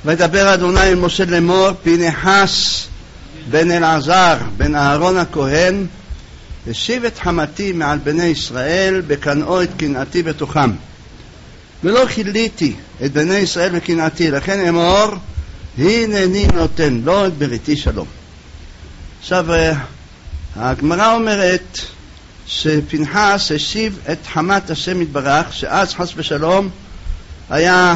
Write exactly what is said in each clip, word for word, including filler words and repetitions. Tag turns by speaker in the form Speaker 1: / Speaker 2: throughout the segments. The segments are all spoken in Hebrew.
Speaker 1: וידבר אדוני אל משה לאמור, פינחס בן אלעזר בן אהרון הכהן השיב את חמתי מעל בני ישראל בקנאו את קנאתי בתוכם, ולא חיליתי את בני ישראל בקנאתי, לכן אמור הנני נותן לו את בריתי שלום. עכשיו הגמרא אומרת שפינחס השיב את חמת השם יתברך, שאז חס ושלום היה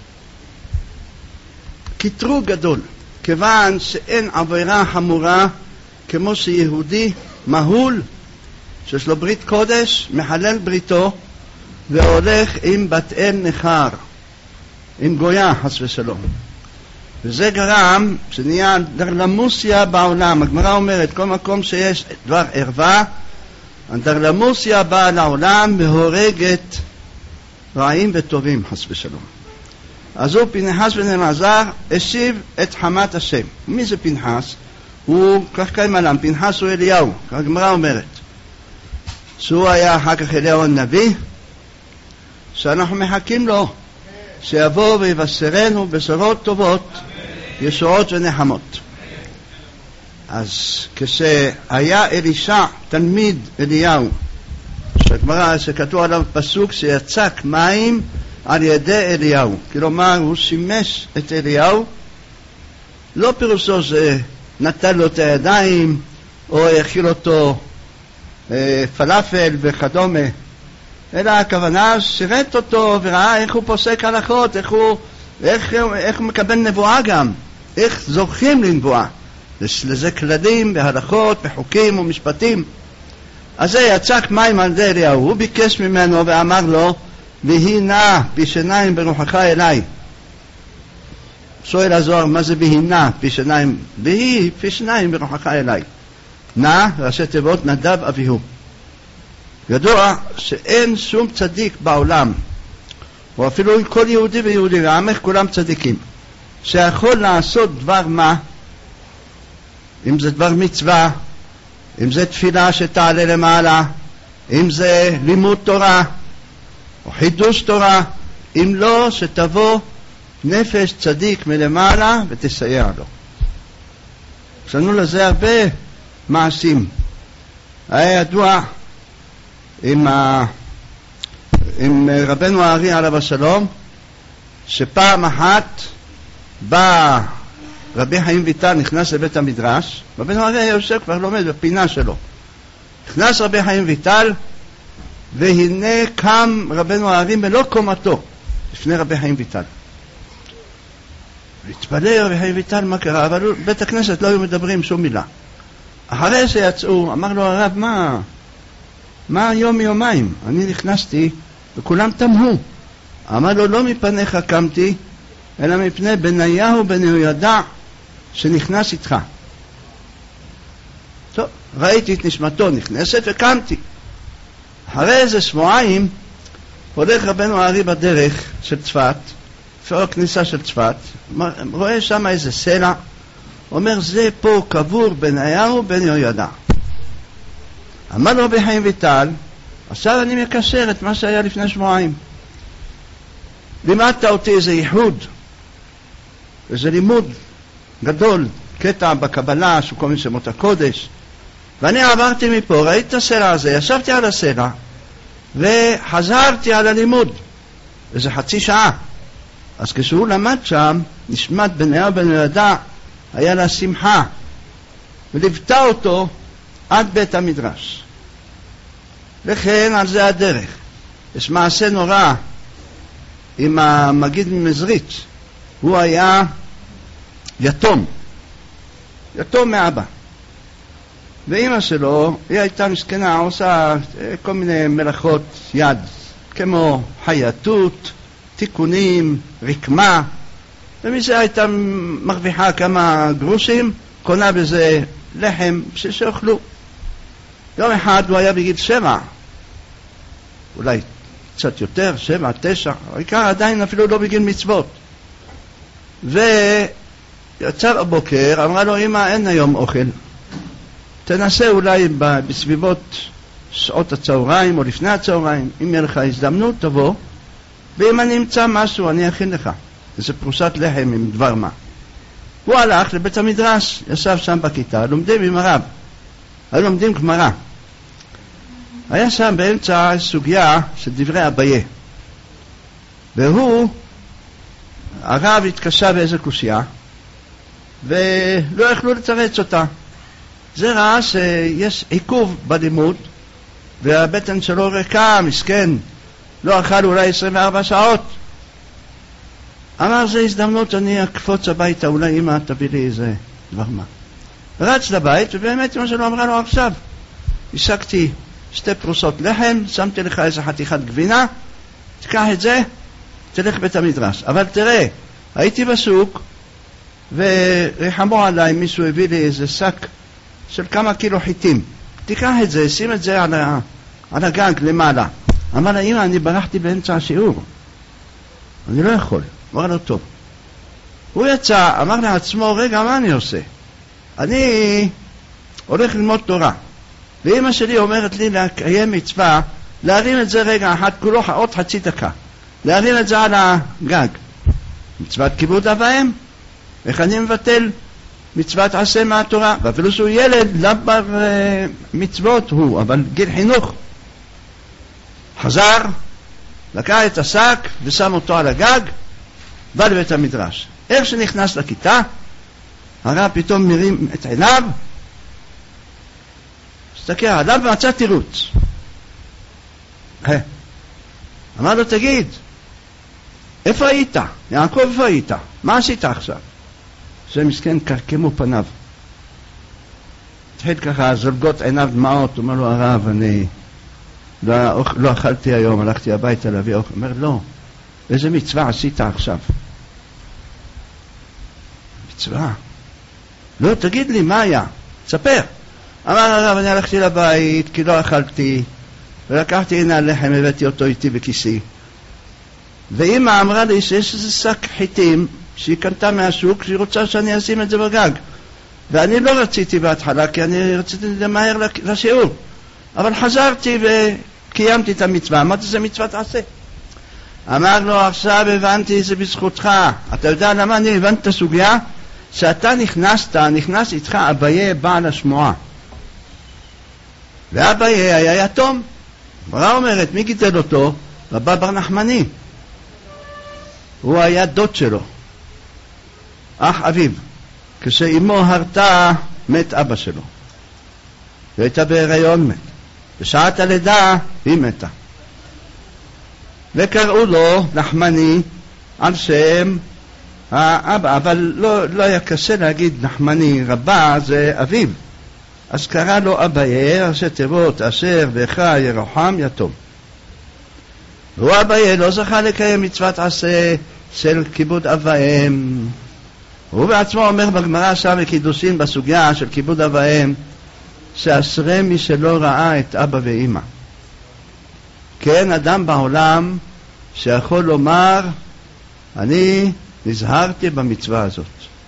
Speaker 1: קטרוג גדול, כיוון שאין עבירה חמורה כמו שיהודי מהול שיש לו ברית קודש, מחלל בריתו והולך עם בת אל נחר, עם גויה חס ושלום, וזה גרם שנהיה אנדרלמוסיה בעולם. הגמרא אומרת כל מקום שיש דבר ערווה, אנדרלמוסיה באה לעולם והורגת רעים וטובים חס ושלום. אז הוא פינחס בן אלעזר השיב את חמת השם. מי זה פינחס? הוא כך קיים עליו, פינחס הוא אליהו, הגמרא אומרת שהוא היה אחר כך אליהו הנביא, שאנחנו מחכים לו שיבוא ויבשרנו בשורות טובות, ישועות ונחמות. אז כשהיה אלישע תלמיד אליהו, שהגמרא שכתוב עליו פסוק שיצק מים על ידי אליהו, כלומר הוא שימש את אליהו, לא פירושו שנטל לו את הידיים או הכיל אותו אה, פלאפל וכדומה, אלא הכוונה שירת אותו וראה איך הוא פוסק הלכות, איך הוא, איך, איך הוא מקבל נבואה, גם איך זוכים לנבואה. יש לזה כללים והלכות וחוקים ומשפטים. אז זה יצק מים על ידי אליהו, הוא ביקש ממנו ואמר לו, ויהי נא פי שיניים ברוחך אליי. שואל הזוהר, מה זה ויהי נא פי שיניים? ויהי פי שיניים ברוחך אליי. נא ראשי תיבות נדב אביהו. ידוע שאין שום צדיק בעולם, או אפילו כל יהודי ויהודי ועמך כולם צדיקים, שיכול לעשות דבר מה, אם זה דבר מצווה, אם זה תפילה שתעלה למעלה, אם זה לימוד תורה או חידוש תורה, אם לא שתבוא נפש צדיק מלמעלה ותסייע לו. יש לנו לזה הרבה מעשים. היה ידוע עם, ה... עם רבנו הארי עליו השלום, שפעם אחת בא רבי חיים ויטל, נכנס לבית המדרש, רבנו הארי יושב כבר לומד בפינה שלו, נכנס רבי חיים ויטל, והנה קם רבנו הארי מלוא קומתו לפני רבי חיים ויטל. התפלא רבי חיים ויטל מה קרה, אבל בית הכנסת לא היו מדברים שום מילה. אחרי שיצאו אמר לו הרב, מה מה יום יומיים? אני נכנסתי וכולם תמהו. אמר לו, לא מפניך קמתי, אלא מפני בניהו בן יהוידע שנכנס איתך. טוב, ראיתי את נשמתו נכנסת וקמתי. אחרי איזה שבועיים הולך רבנו הארי בדרך של צפת, לפני הכניסה של צפת, רואה שם איזה סלע, אומר, זה פה קבור בניהו בן יהוידע. אמר לו רבי חיים ויטל, עכשיו אני מקשר את מה שהיה לפני שבועיים. לימדת אותי איזה ייחוד, איזה לימוד גדול, קטע בקבלה שהוא כל מיני שמות הקודש, ואני עברתי מפה, ראיתי את הסלע הזה, ישבתי על הסלע וחזרתי על הלימוד איזה חצי שעה. אז כשהוא למד שם, נשמת בניהו בן יהוידע היה לה שמחה, וליוותה אותו עד בית המדרש. לכן על זה הדרך. יש מעשה נורא עם המגיד ממזרית. הוא היה יתום, יתום מאבא, ואמא שלו היא הייתה מסכנה, עושה כל מיני מלאכות יד, כמו חייטות, תיקונים, רקמה, ומזה הייתה מרוויחה כמה גרושים, קונה בזה לחם שאוכלו. יום אחד הוא היה בגיל שבע, אולי קצת יותר, שבע, תשע, העיקר עדיין אפילו לא בגיל מצוות. ויצא בבוקר, אמרה לו, אמא, אין היום אוכל, תנסה אולי בסביבות שעות הצהריים או לפני הצהריים, אם יהיה לך הזדמנות תבוא, ואם אני אמצא משהו אני אכין לך. איזה פרוסת לחם עם דבר מה. הוא הלך לבית המדרש, ישב שם בכיתה, לומדים עם הרב. היו לומדים גמרא. היה שם באמצע סוגיה של דברי אביי. והוא, הרב התקשה באיזה קושיה, ולא יכלו לתרץ אותה. זה ראה שיש עיכוב בלימוד, והבטן שלו ריקה, מסכן, לא אכל אולי עשרים וארבע שעות. אמר, זה הזדמנות, אני אקפוץ הביתה, אולי אמא תביא לי איזה דבר מה. רץ לבית, ובאמת אמא שלו אמרה לו, עכשיו, השקתי שתי פרוסות לחם, שמתי לך איזה חתיכת גבינה, תקח את זה, תלך בית המדרש. אבל תראה, הייתי בסוק, ורחמו עליי, מישהו הביא לי איזה שק של כמה קילו חיטים. תיקח את זה, שים את זה על, ה, על הגג למעלה. אמר לה, אמא, אני ברחתי באמצע השיעור. אני לא יכול. אמר לו, טוב. הוא יצא, אמר לעצמו, רגע, מה אני עושה? אני הולך ללמוד תורה. ואמא שלי אומרת לי לקיים מצווה, להרים את זה רגע אחת, כולו עוד חצי דקה. להרים את זה על הגג. מצוות כיבוד אב ואם. איך אני מבטל מצוות עשה מהתורה? ואפילו שהוא ילד, לא בר מצוות הוא, אבל גיל חינוך. חזר, לקח את השק ושם אותו על הגג, בא לבית המדרש. איך שנכנס לכיתה, הרב פתאום מרים את עיניו, הסתכל עליו ומצא תירוץ. אמר לו, תגיד, איפה היית? יעקב, איפה היית? מה עשית עכשיו? זה מסכן קרקמו פניו. התחיל ככה, זולגות עיניו דמעות, אומר לו, הרב, אני לא, לא אכלתי היום, הלכתי הביתה להביא אוכל. אומר, לא, איזה מצווה עשית עכשיו? מצווה? לא, תגיד לי, מה היה? תספר. אמר הרב, אני הלכתי לבית, כי לא אכלתי, ולקחתי הנה הלחם, הבאתי אותו איתי בכיסי. ואמא אמרה לי שיש איזה שק חיטים שהיא קנתה מהשוק, שהיא רוצה שאני אשים את זה בגג. ואני לא רציתי בהתחלה, כי אני רציתי למהר לשיעור. אבל חזרתי וקיימתי את המצווה. אמרתי, זה מצוות עשה. אמר לו, עכשיו הבנתי, זה בזכותך. אתה יודע למה אני הבנתי את הסוגיה? שאתה נכנסת, נכנס איתך אביי בעל השמועה. ואביי היה יתום. ברא אומרת, מי גידל אותו? רבא בר נחמני. הוא היה דוד שלו, אח אביו. כשאימו הרתה, מת אבא שלו. והייתה בהיריון, מת. בשעת הלידה היא מתה. וקראו לו נחמני על שם האבא, אבל לא, לא היה קשה להגיד נחמני, רבה זה אביו. אז קרא לו אביי, ראשי תיבות, אשר ואחי ירוחם יתום. והוא אביי לא זכה לקיים מצוות עשה של כיבוד אב ואם. הוא בעצמו אומר בגמרא שם בקידושין בסוגיה של כיבוד אב ואם, שאשרי מי שלא ראה את אבא ואמא. כי אין אדם בעולם שיכול לומר, אני נזהרתי במצווה הזאת.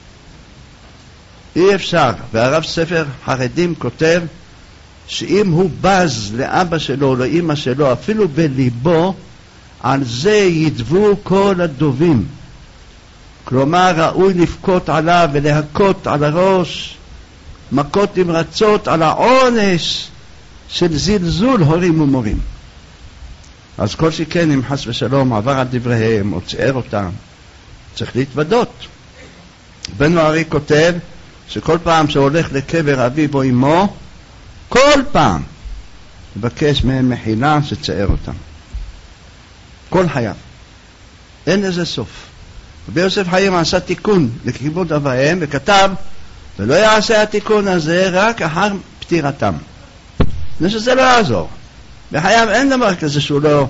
Speaker 1: אי אפשר. והרב ספר חרדים כותב שאם הוא בז לאבא שלו, לאמא שלו, אפילו בליבו, על זה ידבו כל הדובים. כלומר, ראוי לפקות עליו ולהכות על הראש, מכות נמרצות על העונש של זלזול הורים ומורים. אז כל שכן, אם חס ושלום עבר על דבריהם או צייר אותם, צריך להתוודות. בן נוערי כותב שכל פעם שהולך לקבר אביו או אמו, כל פעם מבקש מהם מחילה שצייר אותם. כל חייו. אין לזה סוף. רבי יוסף חיים עשה תיקון לכיבוד אב ואם וכתב, ולא יעשה התיקון הזה רק אחר פטירתם. זה שזה לא יעזור. בחייו אין דבר כזה שהוא לא,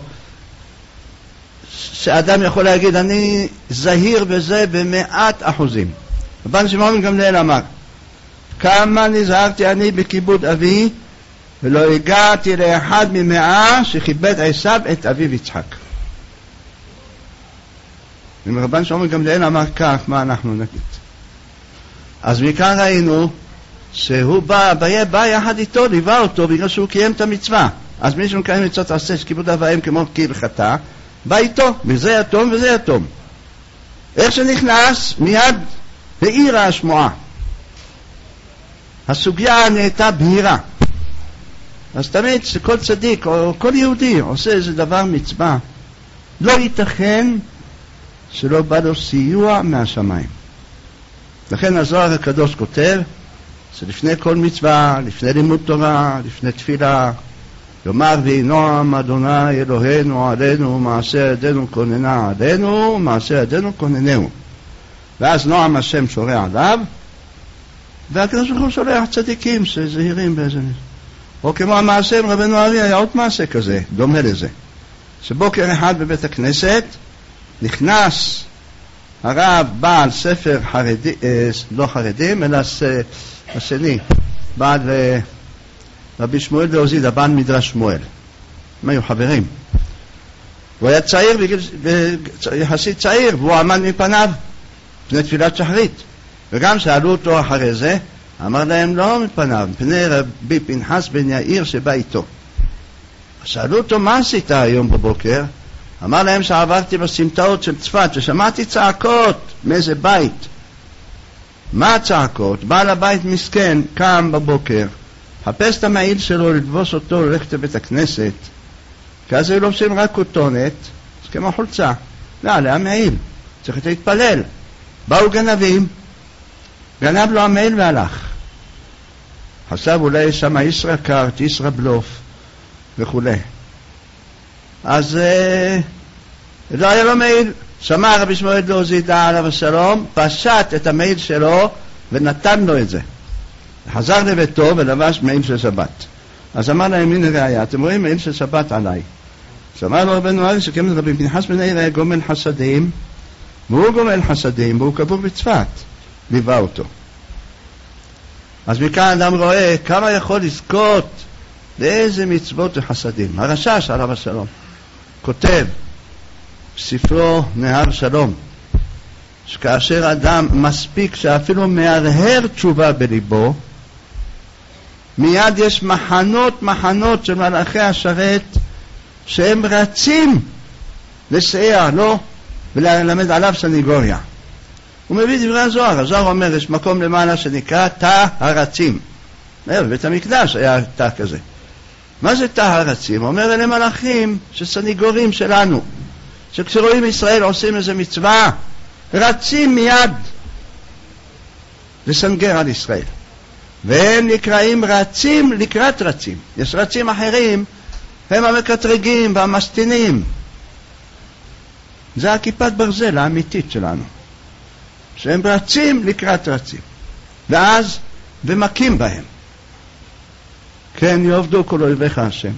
Speaker 1: שאדם יכול להגיד, אני זהיר בזה במאת אחוזים. רבן שמעון גמליאל אמר, כמה נזהרתי אני בכיבוד אבי, ולא הגעתי לאחד ממאה שכיבד עשיו את אביו יצחק. אם רבן שמעון גמליאל אמר כך, מה אנחנו נגיד? אז מכאן ראינו שהוא בא, אביי בא יחד איתו, ליווה אותו בגלל שהוא קיים את המצווה. אז מי שמקיים מצוות עשה שכיבוד אב ואם כמו כהלכתה, בא איתו, וזה יתום וזה יתום. איך שנכנס, מיד העירה השמועה. הסוגיה נהייתה בהירה. אז תמיד שכל צדיק או כל יהודי עושה איזה דבר מצווה, לא ייתכן שלא בא לו סיוע מהשמיים. לכן הזוהר הקדוש כותב שלפני כל מצווה, לפני לימוד תורה, לפני תפילה, יאמר ויהי נועם אדוני אלוהינו עלינו, מעשה ידינו כוננה עלינו, מעשה ידינו כוננהו. ואז נועם השם שורה עליו, והקדוש ברוך הוא שולח צדיקים שזהירים באיזה נס. או כמו המעשה עם רבנו ארי, היה עוד מעשה כזה, דומה לזה. שבוקר אחד בבית הכנסת נכנס הרב בעל ספר חרדי, אה, לא חרדים, אלא השני, בעל רבי שמואל ועוזיד, הבעל מדרש שמואל. הם היו חברים. הוא היה צעיר, יחסית צעיר, והוא עמד מפניו לפני תפילת שחרית. וגם שאלו אותו אחרי זה, אמר להם לא מפניו, מפני רבי פנחס בן יאיר שבא איתו. שאלו אותו מה עשית היום בבוקר? אמר להם שעברתי בסמטאות של צפת ושמעתי צעקות מאיזה בית. מה הצעקות? בעל הבית מסכן קם בבוקר, חפש את המעיל שלו לדבוס אותו ללכת לבית הכנסת, כי אז היו לובשים רק כותונת, אז כמו חולצה, לא, עליה מעיל, צריך להתפלל. באו גנבים, גנב לו המעיל והלך. חשב אולי שם ישראכרט, ישראבלוף וכו'. אז אה, לא היה לו מעיל. שמע רבי שמואל ועוזיד עליו השלום, פשט את המעיל שלו ונתן לו את זה. חזר לביתו ולבש מעיל של שבת. אז אמר להם, הנה ראיה, אתם רואים מעיל של שבת עליי. שמע לו רבנו ארי שכמות רבי פנחס בן יאיר היה גומל חסדים, והוא גומל חסדים והוא קבור בצפת, ליווה אותו. אז מכאן אדם רואה כמה יכול לזכות לאיזה מצוות וחסדים. הרש"ש עליו השלום כותב בספרו נהר שלום, שכאשר אדם מספיק שאפילו מהרהר תשובה בליבו, מיד יש מחנות מחנות של מלאכי השרת שהם רצים לסייע לו וללמד עליו סניגוריה. הוא מביא דברי הזוהר. הזוהר אומר, יש מקום למעלה שנקרא תא הרצים. בבית המקדש היה תא כזה. מה זה תא הרצים? אומר, אלה מלאכים שסניגורים שלנו, שכשרואים ישראל עושים איזה מצווה, רצים מיד לסנגר על ישראל. והם נקראים רצים לקראת רצים. יש רצים אחרים, הם המקטרגים והמסטינים. זה הכיפת ברזל האמיתית שלנו, שהם רצים לקראת רצים, ואז ומכים בהם. כן, יעבדו כל אויביך השם.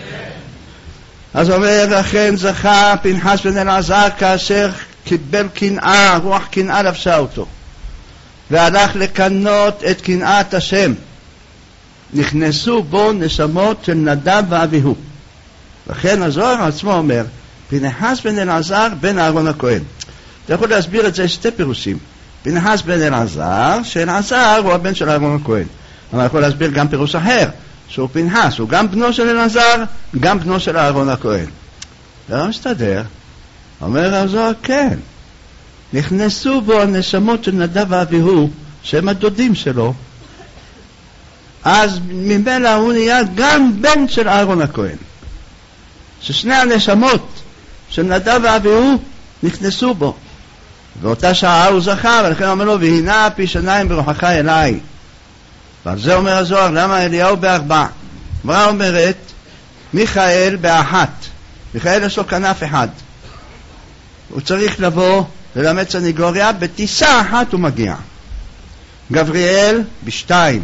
Speaker 1: אז אומר, לכן זכה פנחס בן אלעזר כאשר קיבל קנאה, רוח קנאה לבשה אותו, והלך לקנות את קנאת השם. נכנסו בו נשמות של נדב ואביהו. לכן הזוהר עצמו אומר, פנחס בן אלעזר בן אהרון הכהן. אתה יכול להסביר את זה שתי פירושים. פנחס בן אלעזר, שאלעזר הוא הבן של אהרון הכהן. אבל יכול להסביר גם פירוש אחר, שהוא פנחס, הוא גם בנו של אלעזר, גם בנו של אהרון הכהן. זה לא מסתדר. אומר הזוהר, כן. נכנסו בו הנשמות של נדב ואביהו, שהם הדודים שלו, אז ממילא הוא נהיה גם בן של אהרון הכהן. ששני הנשמות של נדב ואביהו נכנסו בו. באותה שעה הוא זכה, ולכן אומר לו, והנה פי שניים ברוחך אליי. ועל זה אומר הזוהר, למה אליהו בארבע? אמרה אומרת, מיכאל באחת. מיכאל יש לו כנף אחד. הוא צריך לבוא ללמד סניגוריה, בטיסה אחת הוא מגיע. גבריאל בשתיים.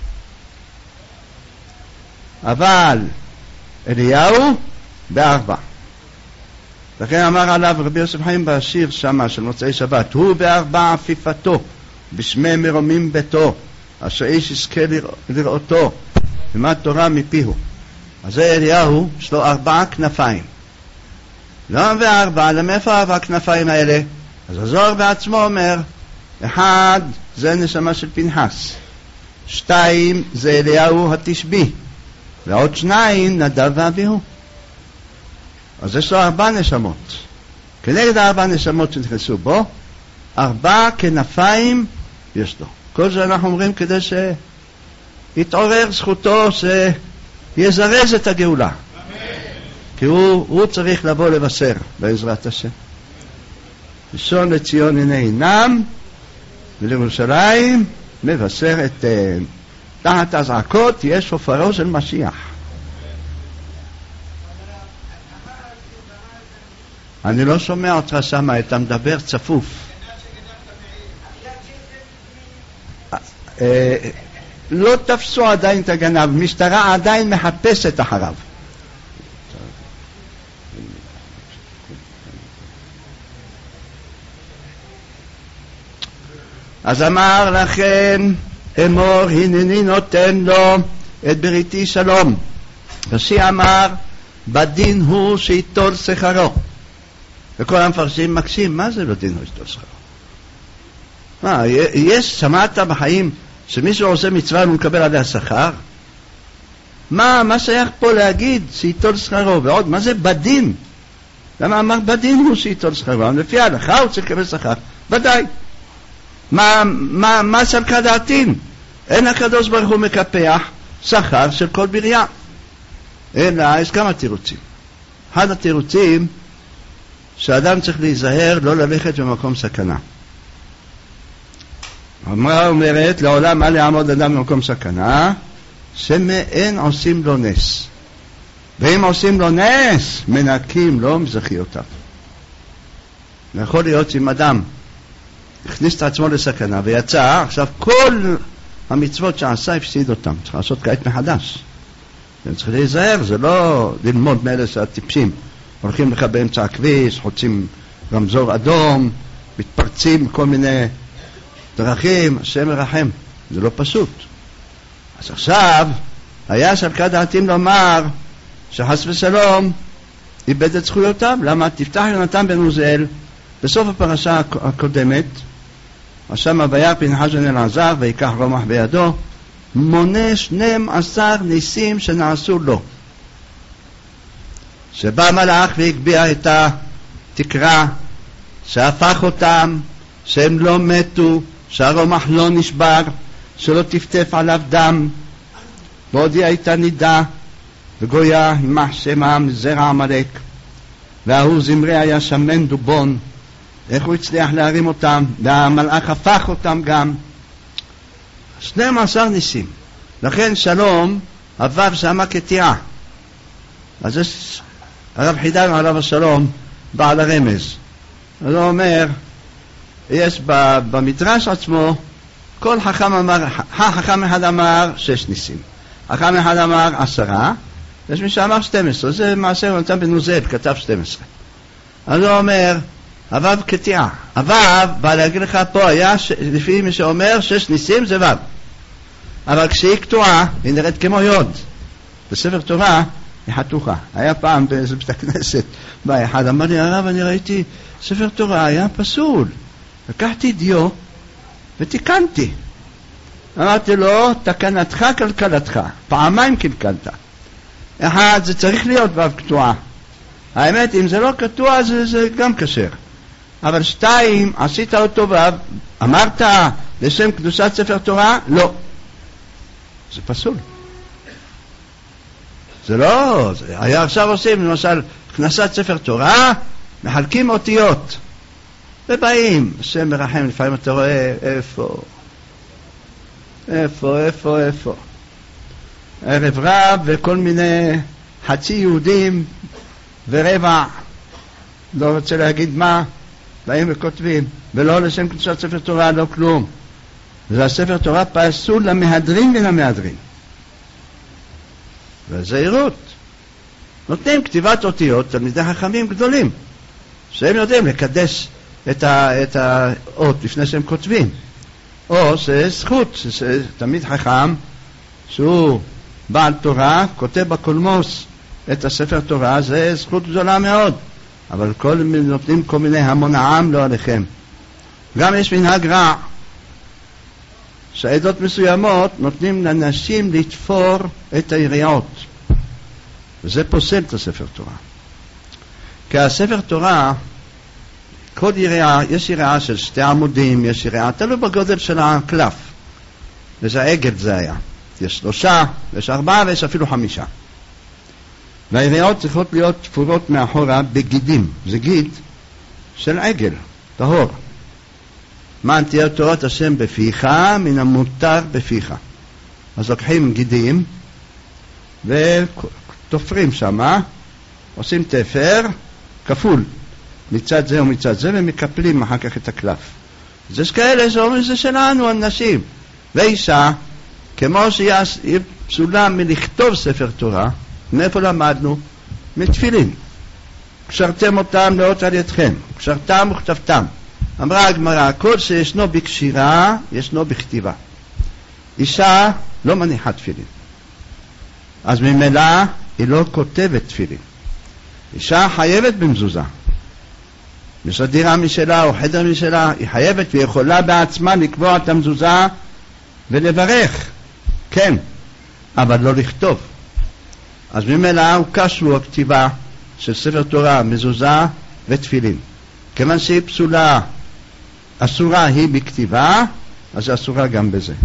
Speaker 1: אבל אליהו בארבע. לכן אמר עליו רבי יוסף חיים בשיר שמה של מוצאי שבת, הוא בארבע עפיפתו, בשמי מרומים ביתו, אשר איש יזכה לראותו, למד תורה מפיהו. אז זה אליהו, יש לו ארבע כנפיים. לא בארבע, למאיפה ארבע הכנפיים האלה? אז הזוהר בעצמו אומר, אחד זה נשמה של פנחס, שתיים זה אליהו התשבי, ועוד שניים נדב ואביהו. אז יש לו ארבע נשמות. כנגד הארבע נשמות שנכנסו בו, ארבע כנפיים יש לו. כל זה אנחנו אומרים כדי שיתעורר זכותו שיזרז את הגאולה. כי הוא, הוא צריך לבוא לבשר בעזרת השם. ראשון לציון הנה עינם, ולירושלים מבשר את תחת הזעקות יש שופרו של משיח. אני לא שומע אותך שמה, אתה מדבר צפוף. לא תפסו עדיין את הגנב, משטרה עדיין מחפשת אחריו. אז אמר לכן אמור הנני נותן לו את בריתי שלום. רש"י אמר בדין הוא שיטול שכרו. וכל המפרשים מקשים, מה זה בדין הוא שיטול שכרו? מה, יש, שמעת בחיים שמישהו עושה מצווה והוא מקבל עליה שכר? מה, מה שייך פה להגיד שיטול שכרו? ועוד, מה זה בדין? למה אמר בדין הוא שיטול שכרו? לפי ההלכה הוא צריך לקבל שכר. ודאי. מה, מה, מה סלקה דעתין? אין הקדוש ברוך הוא מקפח שכר של כל בריה. אלא, יש כמה תירוצים. אחד התירוצים שאדם צריך להיזהר לא ללכת במקום סכנה. אמרה אומרת, לעולם מה לעמוד אדם במקום סכנה, שמאין עושים לו נס. ואם עושים לו נס, מנקים לו מזכיותיו. יכול להיות שאם אדם הכניס את עצמו לסכנה ויצא, עכשיו כל המצוות שעשה הפסיד אותם. צריך לעשות כעת מחדש. צריך להיזהר, זה לא ללמוד מאלה שהטיפשים. הולכים לך באמצע הכביש, חוצים רמזור אדום, מתפרצים כל מיני דרכים, השם מרחם. זה לא פשוט. אז עכשיו, היה סלקה דעתים לומר שחס ושלום איבד את זכויותיו. למה? תפתח יונתן בן עוזיאל בסוף הפרשה הקודמת, השם וירא פנחס בן אלעזר ויקח רומח בידו, מונה שנים עשר ניסים שנעשו לו. שבא מלאך והגביה את התקרה, שהפך אותם, שהם לא מתו, שהרומח לא נשבר, שלא תפטף עליו דם, והודיע את הנידה, וגויה יימח שמם זרע עמלק, וההוא זמרי היה שמן דובון. איך הוא הצליח להרים אותם? והמלאך הפך אותם גם. שנים עשר ניסים. לכן שלום אבב שמה כתיעה. אז יש הרב חידן עליו השלום בעל הרמז. הוא אומר, יש במדרש עצמו, כל חכם אמר, חכם אחד אמר שש ניסים, חכם אחד אמר עשרה, יש מי שאמר שתים עשרה. זה מעשה יונתן בן עוזיאל, כתב שתים עשרה. אז הוא אומר אבב כתיעה. אבב בא להגיד לך פה היה ש... לפי מי שאומר שש ניסים זה וו, אבל כשהיא קטועה היא נראית כמו יוד. בספר תורה היא חתוכה. היה פעם באיזה בית הכנסת בא אחד אמר לי, הרב אני ראיתי ספר תורה היה פסול, לקחתי דיו ותיקנתי. אמרתי לו תקנתך כלכלתך, פעמיים קלקלת. אחד זה צריך להיות וו קטועה, האמת אם זה לא קטוע זה, זה גם קשר. אבל שתיים עשית אותו וו, אמרת לשם קדושת ספר תורה? לא, זה פסול. זה לא, זה היה עכשיו עושים למשל כנסת ספר תורה, מחלקים אותיות ובאים, השם מרחם, לפעמים אתה רואה איפה איפה איפה איפה ערב רב וכל מיני חצי יהודים ורבע לא רוצה להגיד מה, באים וכותבים ולא לשם קדושת ספר תורה, לא כלום. זה הספר תורה פסול למהדרין ולמהדרין. והזהירות נותנים כתיבת אותיות תלמידי חכמים גדולים שהם יודעים לקדש את, ה, את האות לפני שהם כותבים, או שזכות תמיד חכם שהוא בעל תורה כותב בקולמוס את הספר תורה, זה זכות גדולה מאוד. אבל כל נותנים כל מיני המון העם לא עליכם. גם יש מנהג רע שעדות מסוימות נותנים לנשים לתפור את היריעות, וזה פוסל את הספר תורה. כי הספר תורה כל יריעה, יש יריעה של שתי עמודים, יש יריעה, תלוי בגודל של הקלף. וזה העגל זה היה. יש שלושה, יש ארבעה ויש אפילו חמישה. והיריעות צריכות להיות תפורות מאחורה בגידים. זה גיד של עגל, טהור. מען תהיה תורת השם בפיך, מן המותר בפיך. אז לוקחים גידים ותופרים שמה, עושים תפר כפול מצד זה ומצד זה, ומקפלים אחר כך את הקלף. אז יש כאלה שאומרים זה שלנו, אנשים. ואישה, כמו שהיא פסולה מלכתוב ספר תורה, מאיפה למדנו? מתפילין. קשרתם אותם לאות על ידכם, קשרתם וכתבתם. אמרה הגמרא, כל שישנו בקשירה, ישנו בכתיבה. אישה לא מניחה תפילין. אז ממילא היא לא כותבת תפילין. אישה חייבת במזוזה. יש לה דירה משלה או חדר משלה, היא חייבת ויכולה בעצמה לקבוע את המזוזה ולברך. כן, אבל לא לכתוב. אז ממילא הוא קשור הכתיבה של ספר תורה, מזוזה ותפילין. כיוון שהיא פסולה, אסורה היא בכתיבה, אז היא אסורה גם בזה.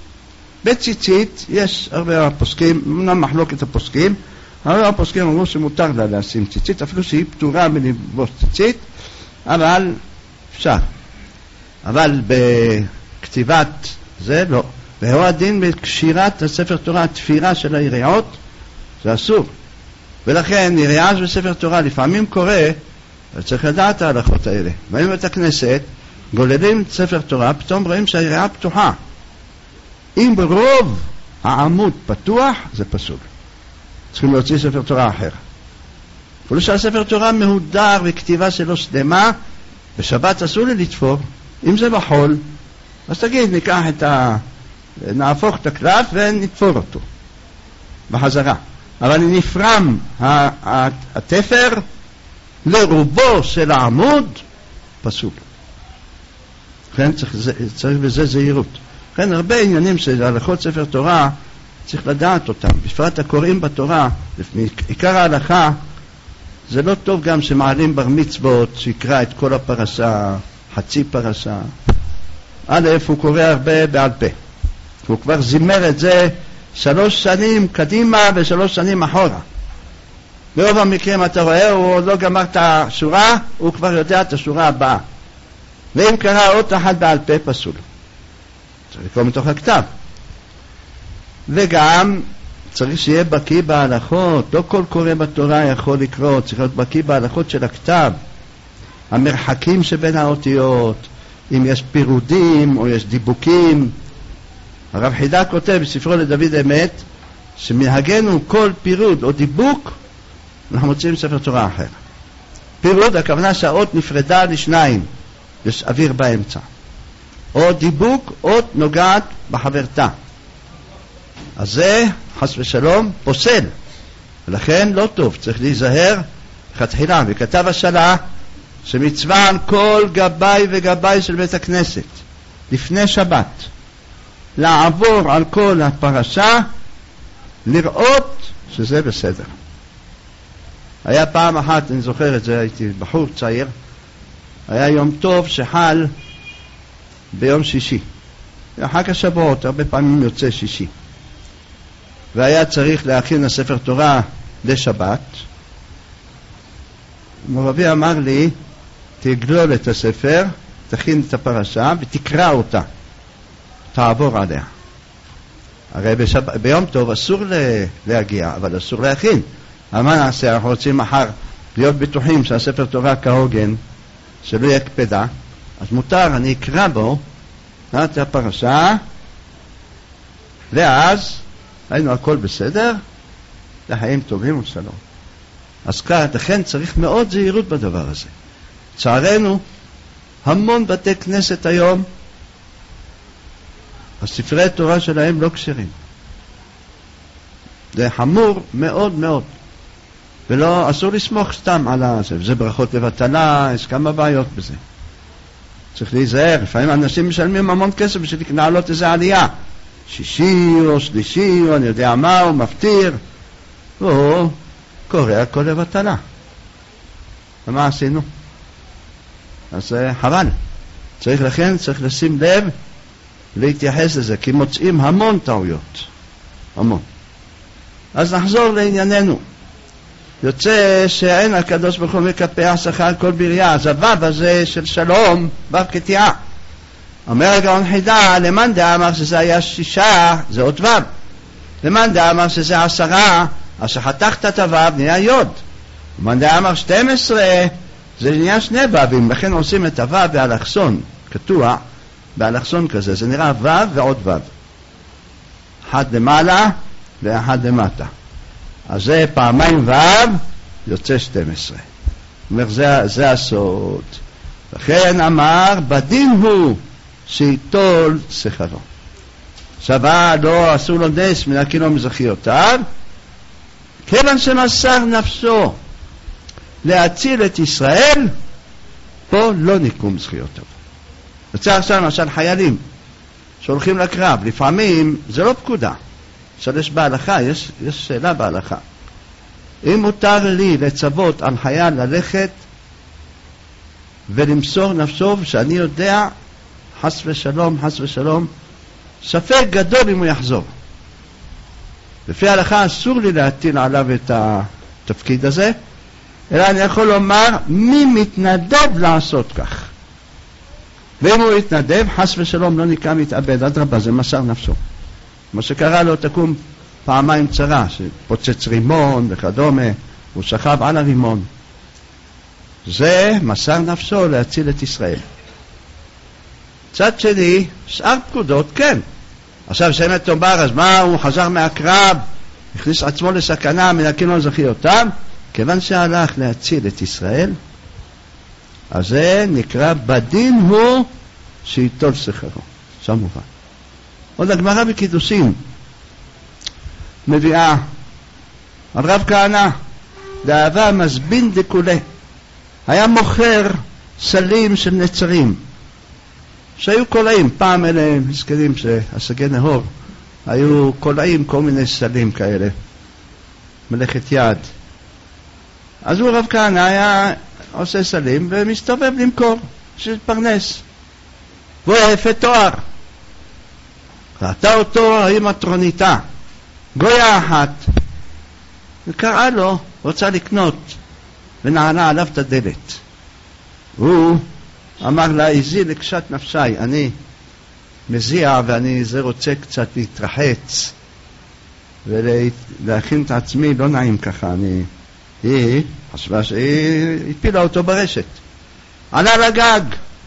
Speaker 1: בציצית יש הרבה פוסקים, אמנם מחלוקת הפוסקים, הרבה הפוסקים אמרו שמותר לה לשים ציצית, אפילו שהיא פטורה מלבוש ציצית, אבל אפשר. אבל בכתיבת זה לא. והוא הדין בקשירת הספר תורה, התפירה של היריעות, זה אסור. ולכן יריעה בספר תורה לפעמים קורה, צריך לדעת ההלכות האלה. באים בית הכנסת, גוללים ספר תורה, פתאום רואים שהיריעה פתוחה. אם ברוב העמוד פתוח, זה פסול. צריכים להוציא ספר תורה אחר. אפילו שהספר תורה מהודר וכתיבה שלו שלמה, בשבת אסור לי לתפור. אם זה בחול, אז תגיד, ניקח את ה... נהפוך את הקלף ונתפור אותו בחזרה. אבל נפרם התפר לרובו של העמוד, פסול. לכן צריך, צריך בזה זהירות. לכן הרבה עניינים של הלכות ספר תורה צריך לדעת אותם. בפרט הקוראים בתורה, עיקר ההלכה, זה לא טוב גם שמעלים בר מצוות, שיקרא את כל הפרשה, חצי פרשה. א', הוא קורא הרבה בעל פה. הוא כבר זימר את זה שלוש שנים קדימה ושלוש שנים אחורה. ברוב המקרים אתה רואה, הוא עוד לא גמר את השורה, הוא כבר יודע את השורה הבאה. ואם קרא עוד אחת בעל פה, פסול. צריך לקרוא מתוך הכתב. וגם צריך שיהיה בקיא בהלכות. לא כל קורא בתורה יכול לקרוא, צריך להיות בקיא בהלכות של הכתב. המרחקים שבין האותיות, אם יש פירודים או יש דיבוקים. הרב חידה כותב בספרו לדוד אמת, שמנהגנו כל פירוד או דיבוק, אנחנו מוצאים ספר תורה אחר. פירוד, הכוונה שהאות נפרדה לשניים, יש אוויר באמצע. או דיבוק, אות נוגעת בחברתה. אז זה, חס ושלום, פוסל. ולכן לא טוב, צריך להיזהר כתחילה. וכתב השלה, שמצווה על כל גבאי וגבאי של בית הכנסת, לפני שבת, לעבור על כל הפרשה, לראות שזה בסדר. היה פעם אחת, אני זוכר את זה, הייתי בחור צעיר, היה יום טוב שחל ביום שישי. אחר השבועות, הרבה פעמים יוצא שישי. והיה צריך להכין הספר תורה לשבת. מורבי אמר לי, תגלול את הספר, תכין את הפרשה ותקרא אותה. תעבור עליה. הרי בשב... ביום טוב אסור להגיע, אבל אסור להכין. אבל מה נעשה? אנחנו רוצים מחר להיות בטוחים שהספר תורה כהוגן, שלא יהיה קפדה, אז מותר, אני אקרא בו, נעת הפרשה, ואז היינו הכל בסדר, לחיים טובים ושלום. אז כאן, לכן צריך מאוד זהירות בדבר הזה. צערנו, המון בתי כנסת היום, הספרי תורה שלהם לא כשרים. זה חמור מאוד מאוד. ולא, אסור לסמוך סתם על זה. זה ברכות לבטלה, יש כמה בעיות בזה. צריך להיזהר. לפעמים אנשים משלמים המון כסף בשביל להעלות איזה עלייה. שישי או שלישי, או אני יודע מה, או מפתיר. והוא קורא הכל לבטלה. ומה עשינו? אז זה חבל. צריך לכן, צריך לשים לב להתייחס לזה, כי מוצאים המון טעויות. המון. אז נחזור לענייננו. יוצא שאין הקדוש ברוך הוא מקפח שכר כל בריה, אז הוו הזה של שלום, וו קטיעה. אומר הגאון חידה, למאן דאמר שזה היה שישה, זה עוד וו. למאן דאמר שזה עשרה, אז שחתכת את הוו נהיה יוד. למאן דאמר שתים עשרה, זה נהיה שני וווים, לכן עושים את הוו באלכסון, קטוע באלכסון כזה, זה נראה וו ועוד וו. אחד למעלה ואחד למטה. אז זה פעמיים וו, יוצא שתים עשרה. אומר, זה, זה הסוד. לכן אמר, בדין הוא שיטול שכרו. שווה לא עשו לו נס מן הכינו מזרחיותיו, כיוון שמסר נפשו להציל את ישראל, פה לא ניקום זכיותיו. יוצא עכשיו למשל חיילים שהולכים לקרב, לפעמים זה לא פקודה. יש בהלכה, יש, יש שאלה בהלכה. אם מותר לי לצוות על חייל ללכת ולמסור נפשו, שאני יודע, חס ושלום, חס ושלום, ספק גדול אם הוא יחזור. לפי ההלכה אסור לי להטיל עליו את התפקיד הזה, אלא אני יכול לומר מי מתנדב לעשות כך. ואם הוא יתנדב, חס ושלום לא נקרא מתאבד, אדרבה, זה מסר נפשו. מה שקרה לו, תקום פעמיים צרה, שפוצץ רימון וכדומה, הוא שכב על הרימון. זה מסר נפשו להציל את ישראל. צד שני, שאר פקודות, כן. עכשיו שאמת תאמר, אז מה, הוא חזר מהקרב, הכניס עצמו לסכנה, מנקים לו זכיותיו, כיוון שהלך להציל את ישראל, אז זה נקרא בדין הוא שיטול שכרו. שם מובן. עוד הגמרא בקידושין מביאה על רב כהנא, דאהבה מזבין דקולה, היה מוכר סלים של נצרים שהיו קולעים. פעם אלה מסכנים שהשגי נהור היו קולעים כל מיני סלים כאלה, מלאכת יד. אז הוא רב כהנא היה עושה סלים ומסתובב למכור, שתפרנס, והוא היה יפה תואר. ראתה אותו האמא תרוניתה, גויה אחת, וקראה לו, רוצה לקנות, ונענה עליו את הדלת. הוא אמר לה, איזי לקשת נפשי, אני מזיע ואני זה רוצה קצת להתרחץ ולהכין את עצמי, לא נעים ככה. אני, היא חשבה שהיא הפילה אותו ברשת, עלה לגג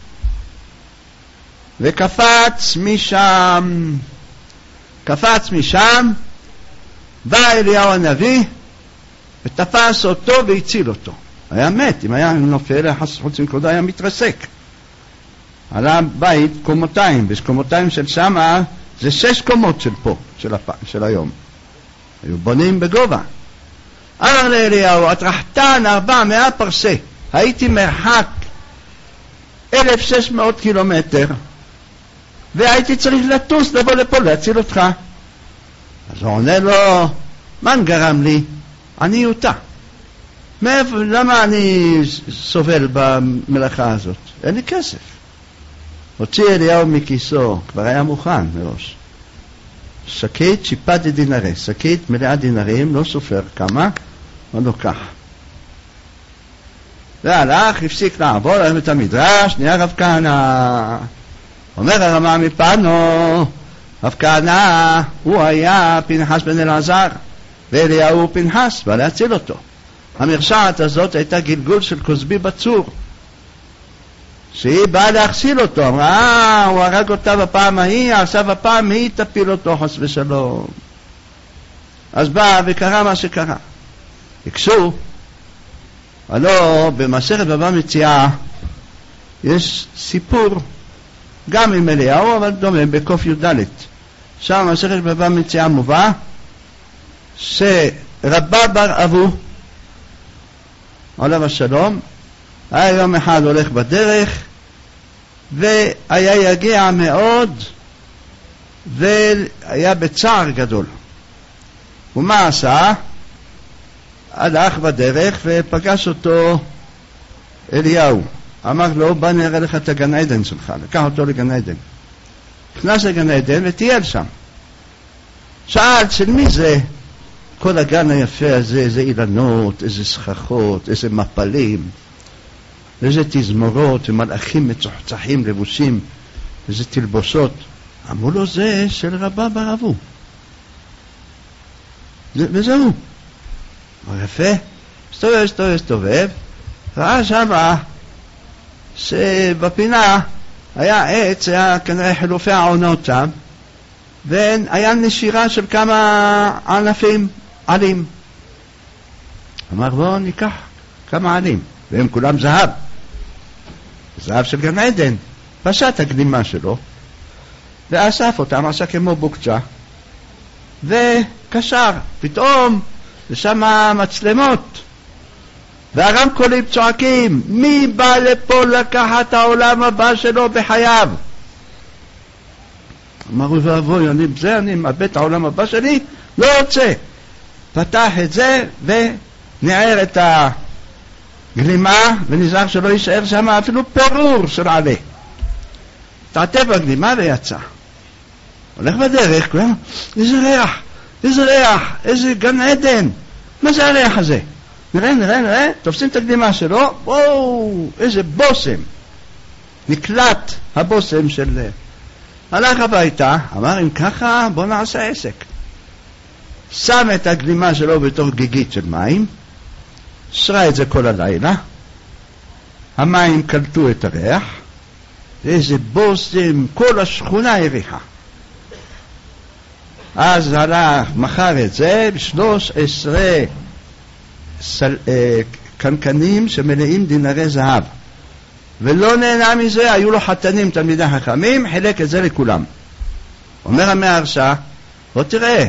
Speaker 1: וקפץ משם, קפץ משם, בא אליהו הנביא ותפס אותו והציל אותו. היה מת, אם היה נופל חוץ מקודה היה מתרסק. עלה בית קומותיים, ושקומותיים של שמה זה שש קומות של פה, של, הפ... של היום. היו בונים בגובה. אמר לאליהו, את רחתן ארבע מאה פרסה, הייתי מרחק אלף שש מאות קילומטר, והייתי צריך לטוס לבוא לפה להציל אותך. אז הוא עונה לו, מה גרם לי? עניותה. מאיפה, למה אני סובל במלאכה הזאת? אין לי כסף. הוציא אליהו מכיסו, כבר היה מוכן מראש, שקית שיפת דינרי, שקית מלאה דינרים, לא סופר כמה, הוא לוקח. והלך, הפסיק לעבור, היום את המדרש, נהיה רב כהנא. אומר הרמה מפנו, רב כהנא הוא היה פנחס בן אלעזר, ואליהו הוא פנחס, בא להציל אותו. המרשעת הזאת הייתה גלגול של כוסבי בצור, שהיא באה להכשיל אותו, אמרה, אה, הוא הרג אותה בפעם ההיא, עכשיו הפעם היא תפיל אותו חס ושלום. אז בא וקרה מה שקרה. הקשו, הלא במסכת בבא מציעא יש סיפור גם עם אליהו, אבל דומה בקוף י"ד. שם במסכת בבא מציעא מובא שרבא בר אבו עליו השלום היה יום אחד הולך בדרך והיה יגע מאוד והיה בצער גדול. ומה עשה? הלך בדרך ופגש אותו אליהו אמר לו, בוא נראה לך את הגן עדן שלך, לקח אותו לגן עדן. נכנס לגן עדן וטייל שם. שאל, של מי זה? כל הגן היפה הזה, איזה אילנות, איזה סככות, איזה מפלים, איזה תזמורות ומלאכים מצוחצחים לבושים, איזה תלבושות. אמרו לו, זה של רבה ברבו. וזהו. אמר, יפה. סתובב, סתובב, סתובב. ראה שמה שבפינה היה עץ, היה כנראה חילופי העונות שם, והיה נשירה של כמה ענפים עלים. אמר, בוא ניקח כמה עלים, והם כולם זהב. זהב של גן עדן. פשט הגלימה שלו, ואסף אותם, עשה כמו בוקצ'ה, וקשר. פתאום, ושם מצלמות, והרמקולים צועקים, מי בא לפה לקחת העולם הבא שלו בחייו? אמרו ואבוי, אני בזה, אני מאבד את העולם הבא שלי, לא רוצה. פתח את זה ונער את הגלימה, ונזהר שלא יישאר שם אפילו פירור של עלה. תעטף בגלימה ויצא. הולך בדרך, כולם, איזה ריח, איזה ריח, איזה גן עדן, מה זה הריח הזה? נראה, נראה, נראה, תופסים את הגלימה שלו, וואו, איזה בוסם. נקלט הבוסם של... הלך הביתה, אמר, אם ככה, בוא נעשה עסק. שם את הגלימה שלו בתור גיגית של מים, שרה את זה כל הלילה, המים קלטו את הריח, ואיזה בוסם, כל השכונה הריחה. אז הלך, מחר את זה, בשלוש עשרה סל, אה, קנקנים שמלאים דינרי זהב. ולא נהנה מזה, היו לו חתנים תלמידי חכמים, חילק את זה לכולם. אומר המהרש"א, בוא תראה,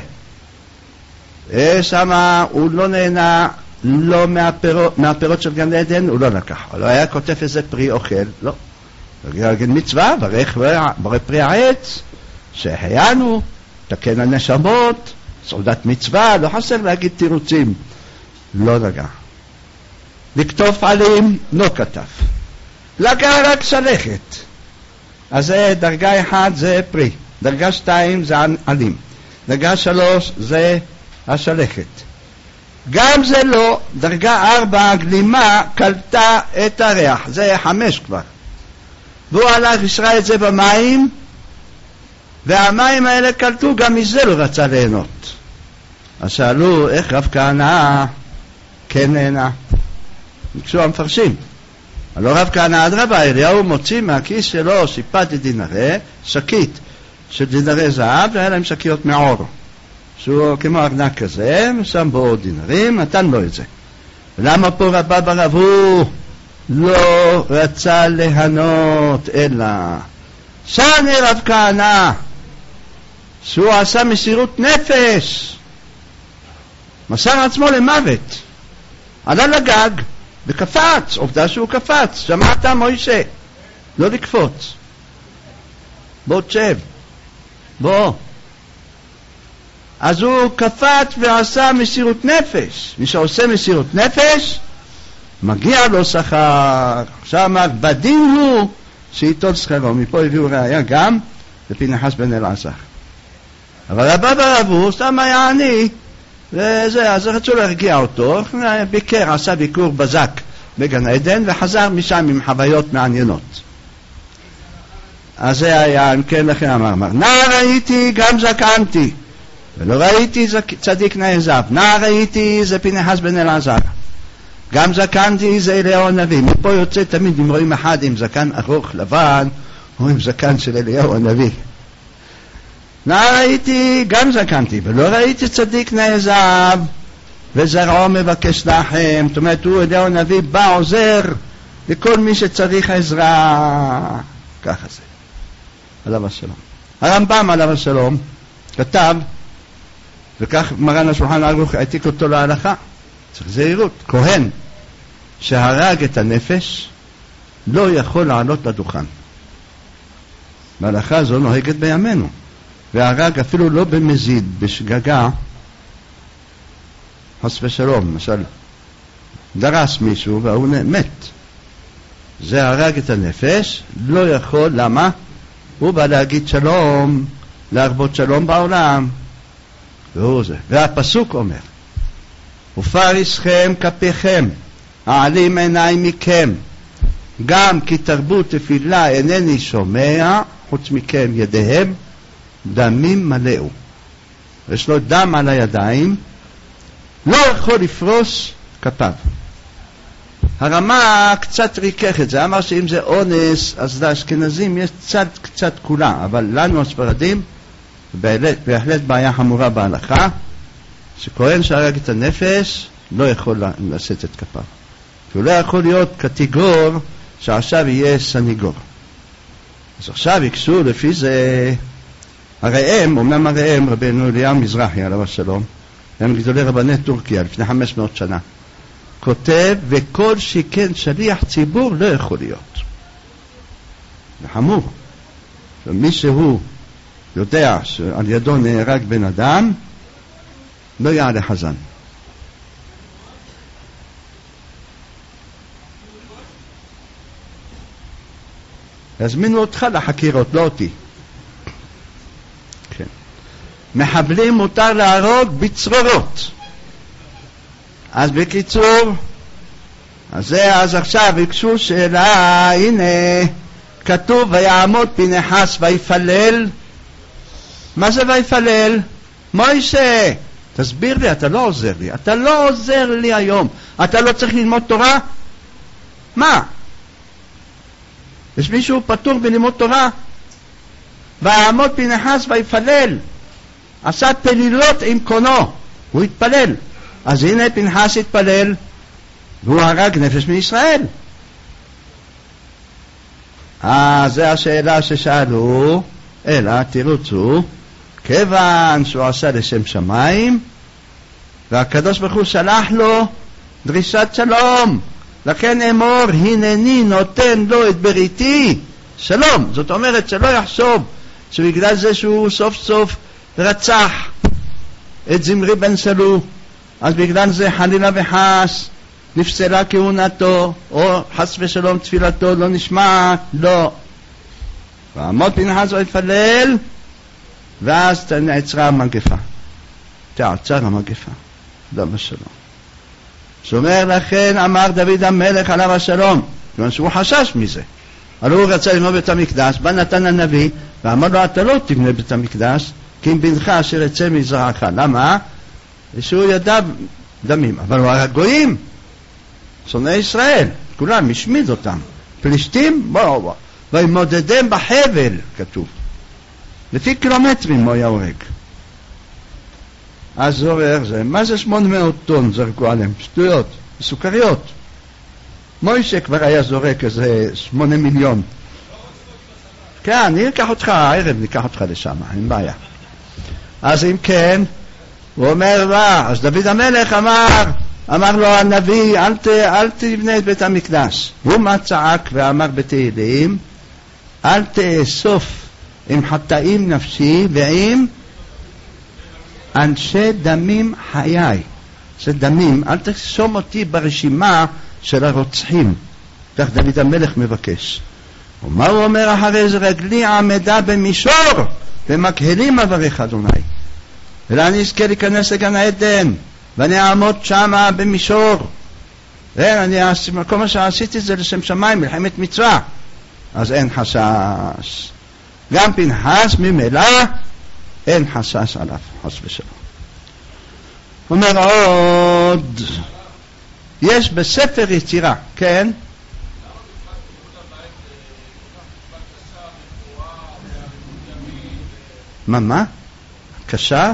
Speaker 1: שמה הוא לא נהנה, לא מהפירות, מהפירות של גן עדן, הוא לא לקח. הוא לא היה כותב איזה פרי אוכל, לא. בגלל מצווה, ברך, ברך פרי העץ, שהחיינו, תקן הנשמות, סעודת מצווה, לא חסר להגיד תירוצים. לא נגע. לקטוף עלים, לא כתב. לגע רק שלכת. אז זה דרגה אחת זה פרי, דרגה שתיים זה עלים, דרגה שלוש זה השלכת. גם זה לא, דרגה ארבע הגלימה קלטה את הריח, זה חמש כבר. והוא הלך ישרה את זה במים, והמים האלה קלטו, גם מזה לא רצה ליהנות. אז שאלו איך רב כהנא כן נהנה. ביקשו המפרשים. הלא רב כהנא אדרבה, אליהו מוציא מהכיס שלו סיפת דינרי, שקית של דינרי זהב, והיה להם שקיות מעור, שהוא כמו ארנק כזה, שם בו דינרים, נתן לו את זה. ולמה פה רבה ברב הוא לא רצה להנות, אלא שני רב כהנא, שהוא עשה מסירות נפש, מסר עצמו למוות, עלה לגג, וקפץ, עובדה שהוא קפץ, שמעת מוישה, לא לקפוץ. בוא תשב, בוא. אז הוא קפץ ועשה מסירות נפש. מי שעושה מסירות נפש, מגיע לו שכר. עכשיו אמר, בדין הוא שיטול שכרו. מפה הביאו ראיה גם לפנחס בן אלעזר. אבל הבא ברב הוא סתם היה עני, וזה, אז רצו להרגיע אותו, ביקר, עשה ביקור בזק בגן עדן, וחזר משם עם חוויות מעניינות. אז זה היה, אם כן לכן אמר, אמר, נע ראיתי גם זקנתי, ולא ראיתי צדיק נעזב, נע ראיתי זה פנחס בן אלעזר, גם זקנתי זה אליהו הנביא. מפה יוצא תמיד, אם רואים אחד עם זקן ארוך לבן, או עם זקן של אליהו הנביא. נע ראיתי גם זקנתי, ולא ראיתי צדיק נעזב, וזרעו מבקש לחם. זאת אומרת, הוא אליהו הנביא בא עוזר לכל מי שצריך עזרה. ככה זה. עליו השלום. הרמב"ם עליו השלום כתב, וכך מרן השולחן ערוך העתיק אותו להלכה, צריך זהירות, כהן שהרג את הנפש לא יכול לעלות לדוכן. בהלכה זו נוהגת בימינו, והרג אפילו לא במזיד, בשגגה, חס ושלום, למשל דרס מישהו והוא מת, זה הרג את הנפש, לא יכול, למה? הוא בא להגיד שלום, להרבות שלום בעולם. והוא זה. והפסוק אומר, ופריסכם כפיכם, העלים עיניי מכם, גם כי תרבו תפילה אינני שומע, חוץ מכם ידיהם, דמים מלאו. יש לו דם על הידיים, לא יכול לפרוס כפיו. הרמה קצת ריקח את זה, אמר שאם זה אונס, אז לאשכנזים יש קצת קצת כולה, אבל לנו הספרדים, בהחלט, בהחלט בעיה חמורה בהלכה, שכהן שהרג את הנפש, לא יכול לשאת את כפיו. הוא לא יכול להיות קטגור שעכשיו יהיה סניגור. אז עכשיו יקשו לפי זה, הרי הם, אמנם הרי הם, רבנו אליהו מזרחי עליו השלום, הם גדולי רבני טורקיה לפני חמש מאות שנה, כותב, וכל שכן שליח ציבור לא יכול להיות. זה חמור. ומי שהוא יודע שעל ידו נהרג בן אדם, לא יעלה חזן. הזמינו אותך לחקירות, לא אותי. כן. מחבלים מותר להרוג בצרורות. אז בקיצור, אז זה, אז עכשיו יקשו שאלה, הנה, כתוב ויעמוד פנחס ויפלל. מה זה ויפלל? מוישה, תסביר לי, אתה לא עוזר לי, אתה לא עוזר לי היום, אתה לא צריך ללמוד תורה? מה? יש מישהו פטור בלימוד תורה? ויעמוד פנחס ויפלל, עשה פלילות עם קונו, הוא התפלל. אז הנה פנחס התפלל, והוא הרג נפש מישראל. אה, זו השאלה ששאלו, אלא תירוצו, כיוון שהוא עשה לשם שמיים, והקדוש ברוך הוא שלח לו דרישת שלום, לכן אמור, הנני נותן לו את בריתי שלום. זאת אומרת שלא יחשוב שבגלל זה שהוא סוף סוף רצח את זמרי בן סלו, אז בגלל זה חלילה וחס נפסלה כהונתו, או חס ושלום תפילתו לא נשמעת. לא. ועמוד פנחס ויפלל, ואז נעצרה המגפה, תעצר המגפה, לא בשלום. שאומר לכן אמר דוד המלך עליו השלום, כיוון שהוא חשש מזה, אבל הוא רצה לבנות בית המקדש, בא נתן הנביא ואמר לו, אתה לא תבנה בית המקדש, כי אם בנך אשר יצא מזרעך. למה? שהוא ידע דמים, אבל הוא הרג גויים, שונאי ישראל, כולם השמיד אותם. פלישתים, בואו בואו, וימודדם בחבל, כתוב, לפי קילומטרים הוא היה הורג. אז זורר זה, מה זה שמונה מאות טון זרקו עליהם? שטויות, סוכריות. מוישה כבר היה זורק איזה שמונה מיליון. כן, אני אקח אותך, הערב ניקח אותך לשם, אין בעיה. אז אם כן, הוא אומר לה, אז דוד המלך אמר, אמר לו הנביא, אל, ת, אל תבנה את בית המקדש. הוא מה צעק ואמר בתהילים, אל תאסוף עם חטאים נפשי ועם אנשי דמים חיי. זה דמים, אל תשום אותי ברשימה של הרוצחים. כך דוד המלך מבקש. ומה הוא אומר אחרי זה? רגלי עמדה במישור ומקהלים אברך אדוני, ולאני אזכה להיכנס לגן העדן ואני אעמוד שמה במישור. ואני, כל מה שעשיתי זה לשם שמיים, מלחמת מצווה, אז אין חשש. גם פנחס ממילא אין חשש עליו, חס ושלום. אומר עוד, יש בספר יצירה, כן? מה מה? קשה?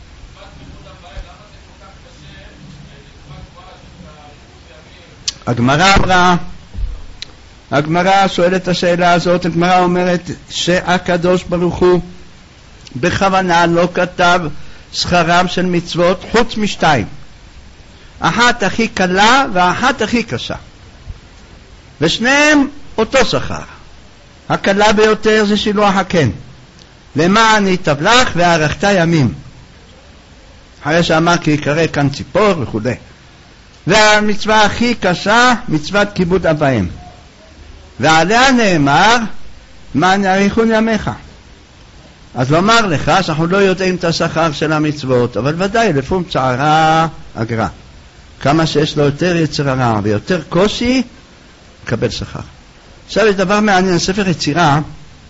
Speaker 1: הגמרא אמרה, הגמרא שואלת את השאלה הזאת, הגמרא אומרת שהקדוש ברוך הוא בכוונה לא כתב שכרם של מצוות חוץ משתיים, אחת הכי קלה ואחת הכי קשה, ושניהם אותו שכר. הקלה ביותר זה שילוח הקן, למען ייטב לך וארכת ימים, אחרי שאמר כי יקרא כאן ציפור וכו'. והמצווה הכי קשה, מצוות כיבוד אב ואם. ועליה נאמר, מה יאריכון ימיך. אז לומר לך שאנחנו לא יודעים את השכר של המצוות, אבל ודאי לפום צערה אגרה. כמה שיש לו יותר יצר הרע ויותר קושי, קבל שכר. עכשיו יש דבר מעניין, ספר יצירה,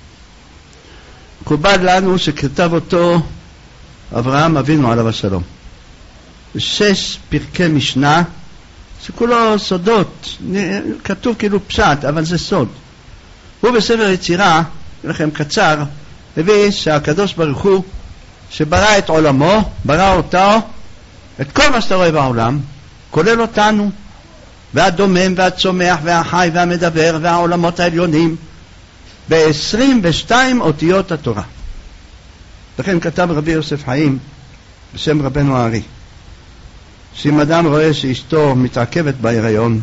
Speaker 1: מקובל לנו שכתב אותו אברהם אבינו עליו השלום. שש פרקי משנה, שכולו סודות, כתוב כאילו פשט, אבל זה סוד. הוא בספר יצירה, לכם קצר, הביא שהקדוש ברוך הוא, שברא את עולמו, ברא אותו, את כל מה שאתה רואה בעולם, כולל אותנו, והדומם והצומח והחי והמדבר והעולמות העליונים, ב-עשרים ושתיים אותיות התורה. לכן כתב רבי יוסף חיים, בשם רבנו הארי, שאם אדם רואה שאשתו מתעכבת בהיריון,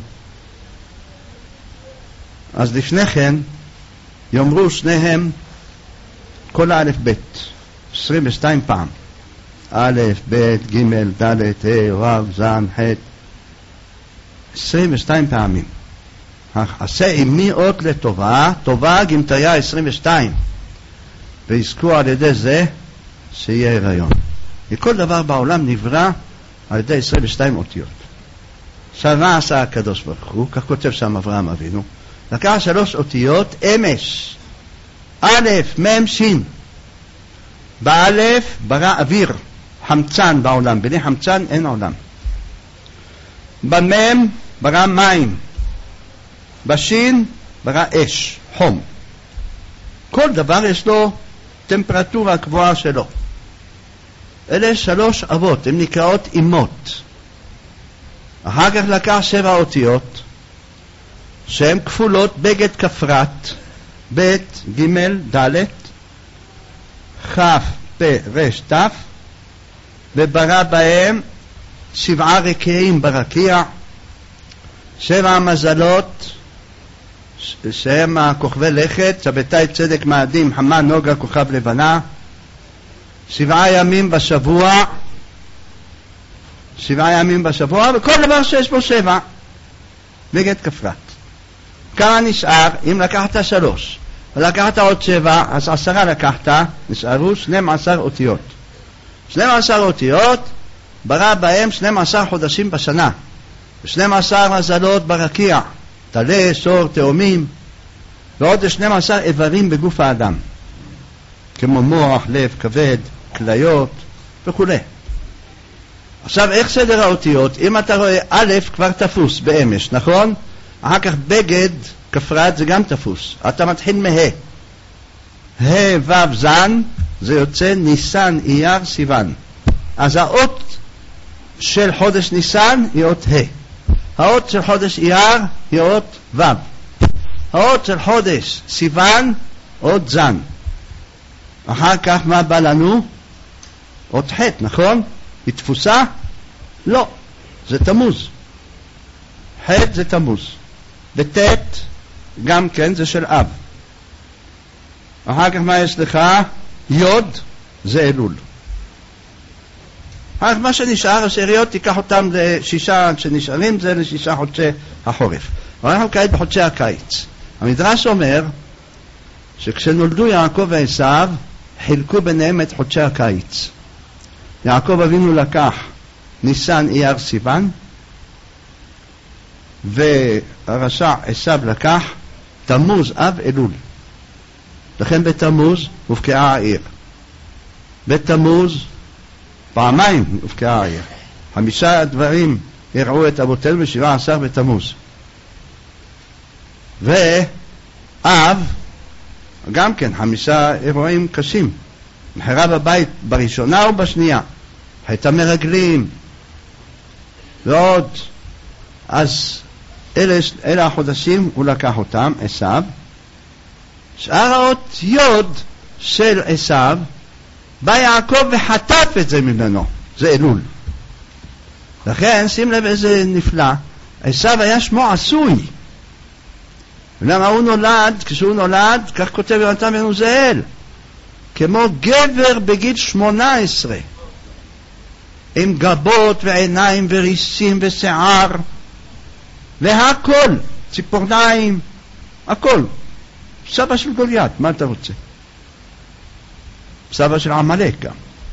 Speaker 1: אז לפני כן יאמרו שניהם כל א' ב' עשרים ושתיים פעם, א' ב' ג' ד' ה' ו' ז' ח' עשרים ושתיים פעמים. עשה עמי אות לטובה, טובה גמטריה עשרים ושתיים, ויזכו על ידי זה שיהיה הריון. וכל דבר בעולם נברא על ידי עשרים ושתיים אותיות. עכשיו מה עשה הקדוש ברוך הוא? כך כותב שם אברהם אבינו, לקח שלוש אותיות אמש, א' מ' ש'. באלף ברא אוויר, חמצן בעולם, בלי חמצן אין עולם. במם ברא מים, בשין ברא אש, חום. כל דבר יש לו טמפרטורה קבועה שלו. אלה שלוש אבות, הן נקראות אימות. אחר כך לקח שבע אותיות שהן כפולות בגד כפרת, ב' ג' ד' כ' פ' ר' ת', וברא בהם שבעה רקיעים ברקיע, שבע מזלות שהם הכוכבי לכת, שבתאי צדק מאדים, חמה נוגה כוכב לבנה, שבעה ימים בשבוע, שבעה ימים בשבוע, וכל דבר שיש בו שבע בגד כפרת. כמה נשאר? אם לקחת שלוש ולקחת עוד שבע, אז עשרה לקחת, נשארו שנים עשר אותיות. שנים עשר אותיות, ברא בהם שנים עשר חודשים בשנה, ושנים עשר מזלות ברקיע, תלה, סור, תאומים, ועוד שנים עשר איברים בגוף האדם, כמו מוח, לב, כבד, כליות וכו'. עכשיו איך סדר האותיות? אם אתה רואה א' כבר תפוס באמש, נכון? אחר כך בגד כפרת זה גם תפוס, אתה מתחיל מה ה' ו' זן, זה יוצא ניסן אייר סיוון. אז האות של חודש ניסן היא אות ה', האות של חודש אייר היא אות ו', האות של חודש סיוון אות זן. אחר כך מה בא לנו? אות ח', נכון? היא תפוסה? לא, זה תמוז. ח' זה תמוז, ות' גם כן זה של אב. אחר כך מה יש לך? יוד זה אלול. אחר כך מה שנשאר השאריות תיקח אותם לשישה שנשארים, זה לשישה חודשי החורף. אנחנו כעת בחודשי הקיץ. המדרש אומר שכשנולדו יעקב ועשיו חילקו ביניהם את חודשי הקיץ. יעקב אבינו לקח ניסן אייר סיוון, והרשע עשיו לקח תמוז אב אלול. לכן בתמוז הופקעה העיר. בתמוז פעמיים הופקעה העיר. חמישה דברים הראו את אבותינו בשבעה עשר בתמוז. ואב גם כן חמישה אירועים קשים. מחרב הבית בראשונה ובשנייה, חטא מרגלים ועוד. אז אלה, אלה החודשים הוא לקח אותם, עשיו. שאר האות יוד של עשיו בא יעקב וחטף את זה ממנו, זה אלול. לכן שים לב איזה נפלא, עשיו היה שמו עשוי. למה הוא נולד? כשהוא נולד, כך כותב יונתן בן עוזיאל, כמו גבר בגיל שמונה עשרה, עם גבות ועיניים וריסים ושיער והכל, ציפורניים, הכל. סבא של גוליית, מה אתה רוצה? סבא של עמלק גם.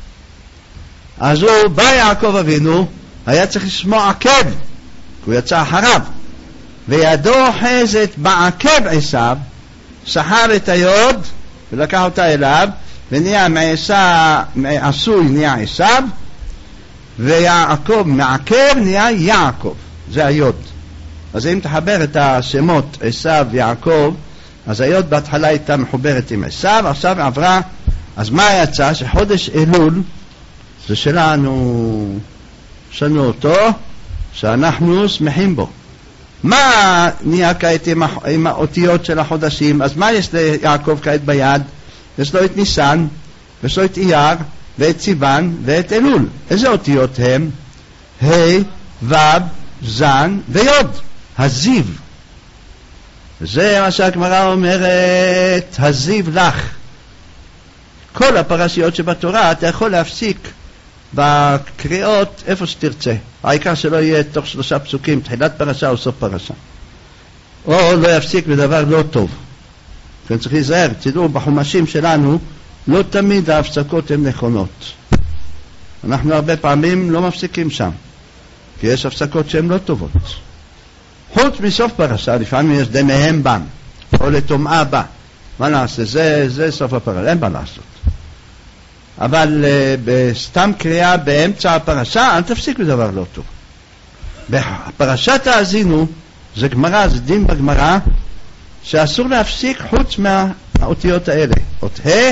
Speaker 1: אז הוא בא יעקב אבינו, היה צריך לשמוע עקב, הוא יצא אחריו, וידו אוחזת בעקב עשיו, שחר את היוד ולקח אותה אליו, ונהיה מעשה, עשוי נהיה עשיו, ויעקב מעקב נהיה יעקב, זה היוד. אז אם תחבר את השמות עשיו ויעקב, אז היוד בהתחלה הייתה מחוברת עם עשיו, עכשיו עברה. אז מה יצא? שחודש אלול זה שלנו, שלנו אותו, שאנחנו שמחים בו. מה נהיה כעת עם, עם האותיות של החודשים? אז מה יש ליעקב כעת ביד? יש לו את ניסן, יש לו את אייר, ואת סיוון, ואת אלול. איזה אותיות הם? ה', ו', זן ויוד. הזיו. זה מה שהגמרא אומרת, הזיו לך. כל הפרשיות שבתורה אתה יכול להפסיק בקריאות איפה שתרצה. העיקר שלא יהיה תוך שלושה פסוקים, תחילת פרשה או סוף פרשה. או לא יפסיק בדבר לא טוב. כן, צריך להיזהר, תדעו, בחומשים שלנו לא תמיד ההפסקות הן נכונות. אנחנו הרבה פעמים לא מפסיקים שם, כי יש הפסקות שהן לא טובות. חוץ מסוף פרשה, לפעמים יש דמיהם בם, או לטומאה בה. מה נעשה? זה, זה סוף הפרשה, אין מה לעשות. אבל uh, בסתם קריאה באמצע הפרשה, אל תפסיק בדבר לא טוב. בפרשת האזינו, זה גמרא, זה דין בגמרא, שאסור להפסיק חוץ מהאותיות האלה. אות ה',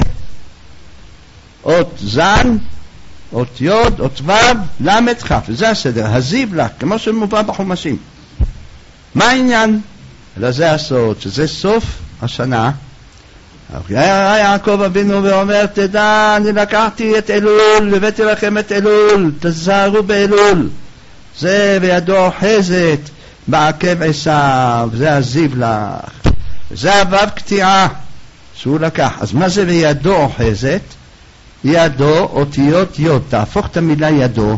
Speaker 1: אות זן, אות יוד, אות ו', למד כ', וזה הסדר, הזיו לך, כמו שמובא בחומשים. מה העניין? אלא זה הסוד, שזה סוף השנה. היה יעקב אבינו ואומר, תדע, אני לקחתי את אלול, הבאתי לכם את אלול, תזהרו באלול. זה בידו אוחזת, בעקב עשיו, זה הזיו לך. זה הוו קטיעה שהוא לקח. אז מה זה בידו אוחזת? ידו, אותיות יוד, תהפוך את המילה ידו.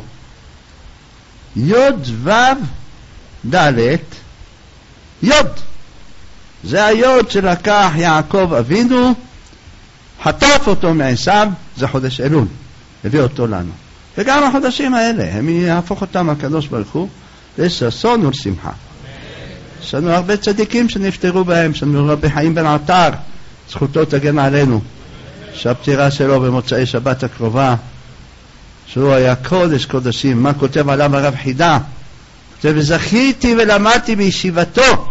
Speaker 1: יוד וו דלת, יוד. זה היוד שלקח יעקב אבינו, חטף אותו מעשיו, זה חודש אלול, הביא אותו לנו. וגם החודשים האלה, הם יהפוך אותם הקדוש ברוך הוא לששון ולשמחה. יש לנו הרבה צדיקים שנפטרו בהם, יש לנו רבי חיים בן עטר, זכותו תגן עלינו, שהפטירה שלו במוצאי שבת הקרובה, שהוא היה קודש קודשים. מה כותב עליו הרב חידה? כותב, זכיתי ולמדתי בישיבתו,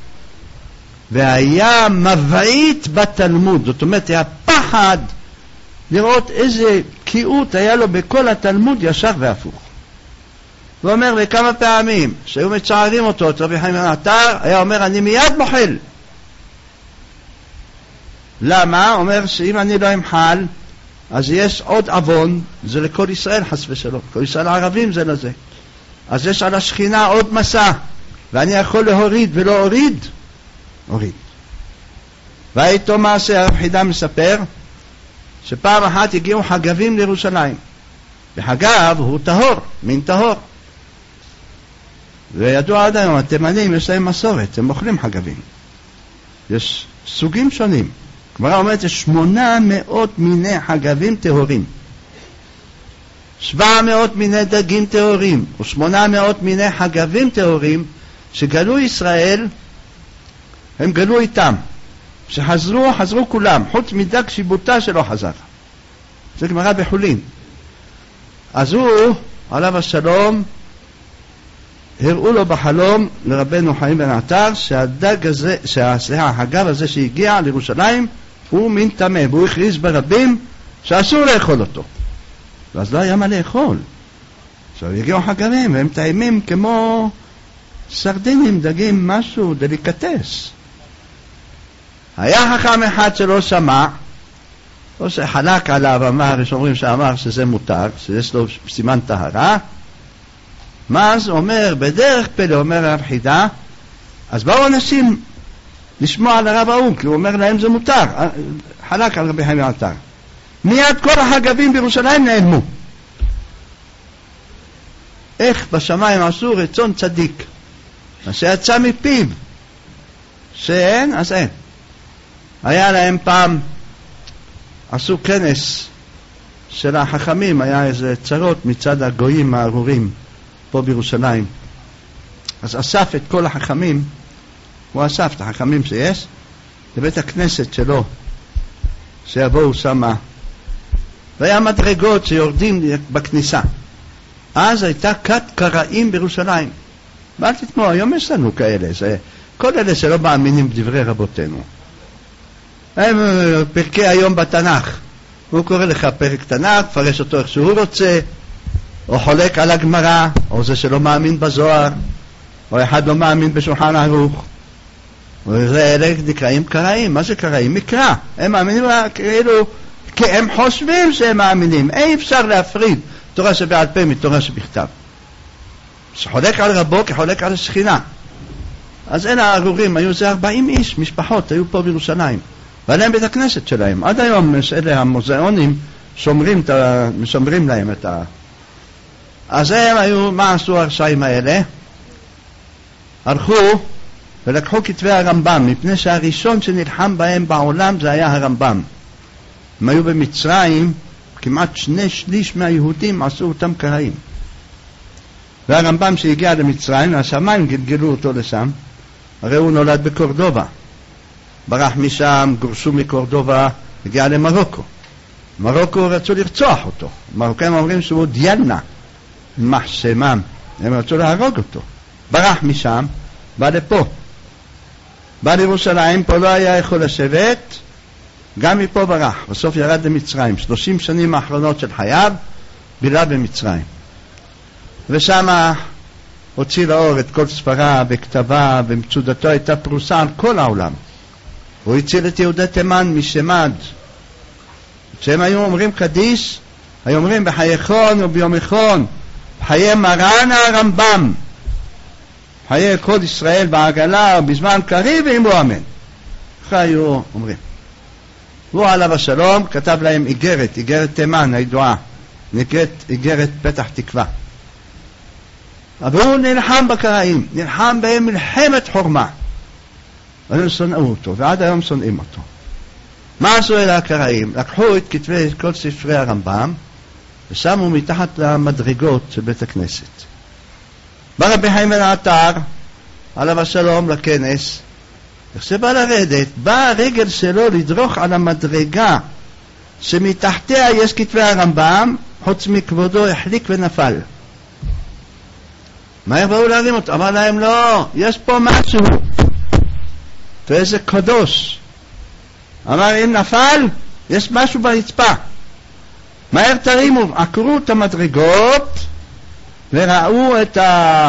Speaker 1: והיה מבעית בתלמוד. זאת אומרת, היה פחד לראות איזה בקיאות היה לו בכל התלמוד, ישר והפוך. הוא אומר בכמה פעמים שהיו מצערים אותו, את רבי חיים בן עטר, היה אומר, אני מיד מוחל. למה? אומר שאם אני לא אמחל, אז יש עוד אבון, זה לכל ישראל חס ושלום, כל ישראל הערבים זה לזה. אז יש על השכינה עוד מסע, ואני יכול להוריד ולא הוריד, הוריד. ואיתו מעשה, הרב חידה מספר, שפעם אחת הגיעו חגבים לירושלים, וחגב הוא טהור, מין טהור. וידוע עד היום, התימנים יש להם מסורת, הם אוכלים חגבים. יש סוגים שונים. כבר אומרת, יש שמונה מאות מיני חגבים טהורים. שבע מאות מיני דגים טהורים, ושמונה מאות מיני חגבים טהורים, שגלו ישראל, הם גלו איתם. שחזרו, חזרו כולם, חוץ מדג שיבוטה שלא חזר. זה גמרא בחולין. אז הוא, עליו השלום, הראו לו בחלום לרבנו חיים בן עטר שהדג הזה, שהחגב הזה שהגיע לירושלים הוא מין טמא, והוא הכריז ברבים שאסור לאכול אותו. ואז לא היה מה לאכול. עכשיו הגיעו חגבים והם טעימים כמו סרדינים, דגים, משהו דליקטס. היה חכם אחד שלא שמע, או שחלק עליו, אמר, יש אומרים שאמר שזה מותר, שיש לו סימן טהרה. מה אז אומר, בדרך פלא, אומר הרב חידה, אז באו אנשים לשמוע על הרב ההוא, כי הוא אומר להם זה מותר, חלק על רבי חיים בן עטר. מיד כל החגבים בירושלים נעלמו. איך בשמיים עשו רצון צדיק, מה שיצא מפיו, שאין, אז אין. היה להם פעם, עשו כנס של החכמים, היה איזה צרות מצד הגויים הארורים פה בירושלים. אז אסף את כל החכמים, הוא אסף את החכמים שיש, לבית הכנסת שלו, שיבואו שמה. והיה מדרגות שיורדים בכניסה. אז הייתה כת קראים בירושלים. ואל תתמו, היום יש לנו כאלה, זה, כל אלה שלא מאמינים בדברי רבותינו. הם פרקי היום בתנ"ך. הוא קורא לך פרק תנ"ך, פרש אותו איך שהוא רוצה, או חולק על הגמרא, או זה שלא מאמין בזוהר, או אחד לא מאמין בשולחן ערוך. וזה אלה נקראים קראים. מה זה קראים? מקרא. הם מאמינים כאילו, כי הם חושבים שהם מאמינים. אי אפשר להפריד תורה שבעל פה מתורה שבכתב. שחולק על רבו כחולק על השכינה. אז אלה הארורים, היו זה ארבעים איש, משפחות, היו פה בירושלים. ועליהם בית הכנסת שלהם. עד היום אלה המוזיאונים שומרים, שומרים להם את ה... אז הם היו, מה עשו הרשעים האלה? הלכו ולקחו כתבי הרמב"ם, מפני שהראשון שנלחם בהם בעולם זה היה הרמב"ם. הם היו במצרים, כמעט שני שליש מהיהודים עשו אותם קראים. והרמב"ם שהגיע למצרים, השמיים גלגלו אותו לשם, הרי הוא נולד בקורדובה. ברח משם, גורשו מקורדובה, הגיע למרוקו. מרוקו רצו לרצוח אותו. מרוקאים אומרים שהוא דיאלנה, מחשמם. הם רצו להרוג אותו. ברח משם, בא לפה. בא לירושלים, פה לא היה יכול לשבת, גם מפה ברח. בסוף ירד למצרים. שלושים שנים האחרונות של חייו, בילה במצרים. ושם הוציא לאור את כל ספרה וכתבה, ומצודתו הייתה פרוסה על כל העולם. הוא הציל את יהודי תימן משמד. כשהם היו אומרים קדיש, היו אומרים בחייכון וביומכון, בחיי מרן הרמב"ם, בחיי כל ישראל בעגלה ובזמן קריב ואמרו אמן. כך היו אומרים. הוא עליו השלום כתב להם איגרת, איגרת תימן הידועה, נקראת איגרת פתח תקווה. אבל הוא נלחם בקראים, נלחם בהם מלחמת חורמה. והם שונאו אותו, ועד היום שונאים אותו. מה עשו אלה הקראים? לקחו את כתבי כל ספרי הרמב"ם, ושמו מתחת למדרגות של בית הכנסת. בא רבי חיים בן עטר, עליו השלום לכנס, כשבא לרדת, בא הרגל שלו לדרוך על המדרגה, שמתחתיה יש כתבי הרמב"ם, חוץ מכבודו החליק ונפל. מהר באו להרים אותו? אמר להם לא, יש פה משהו. ואיזה קדוש. אמר אם נפל, יש משהו ברצפה. מהר תרימו, עקרו את המדרגות וראו את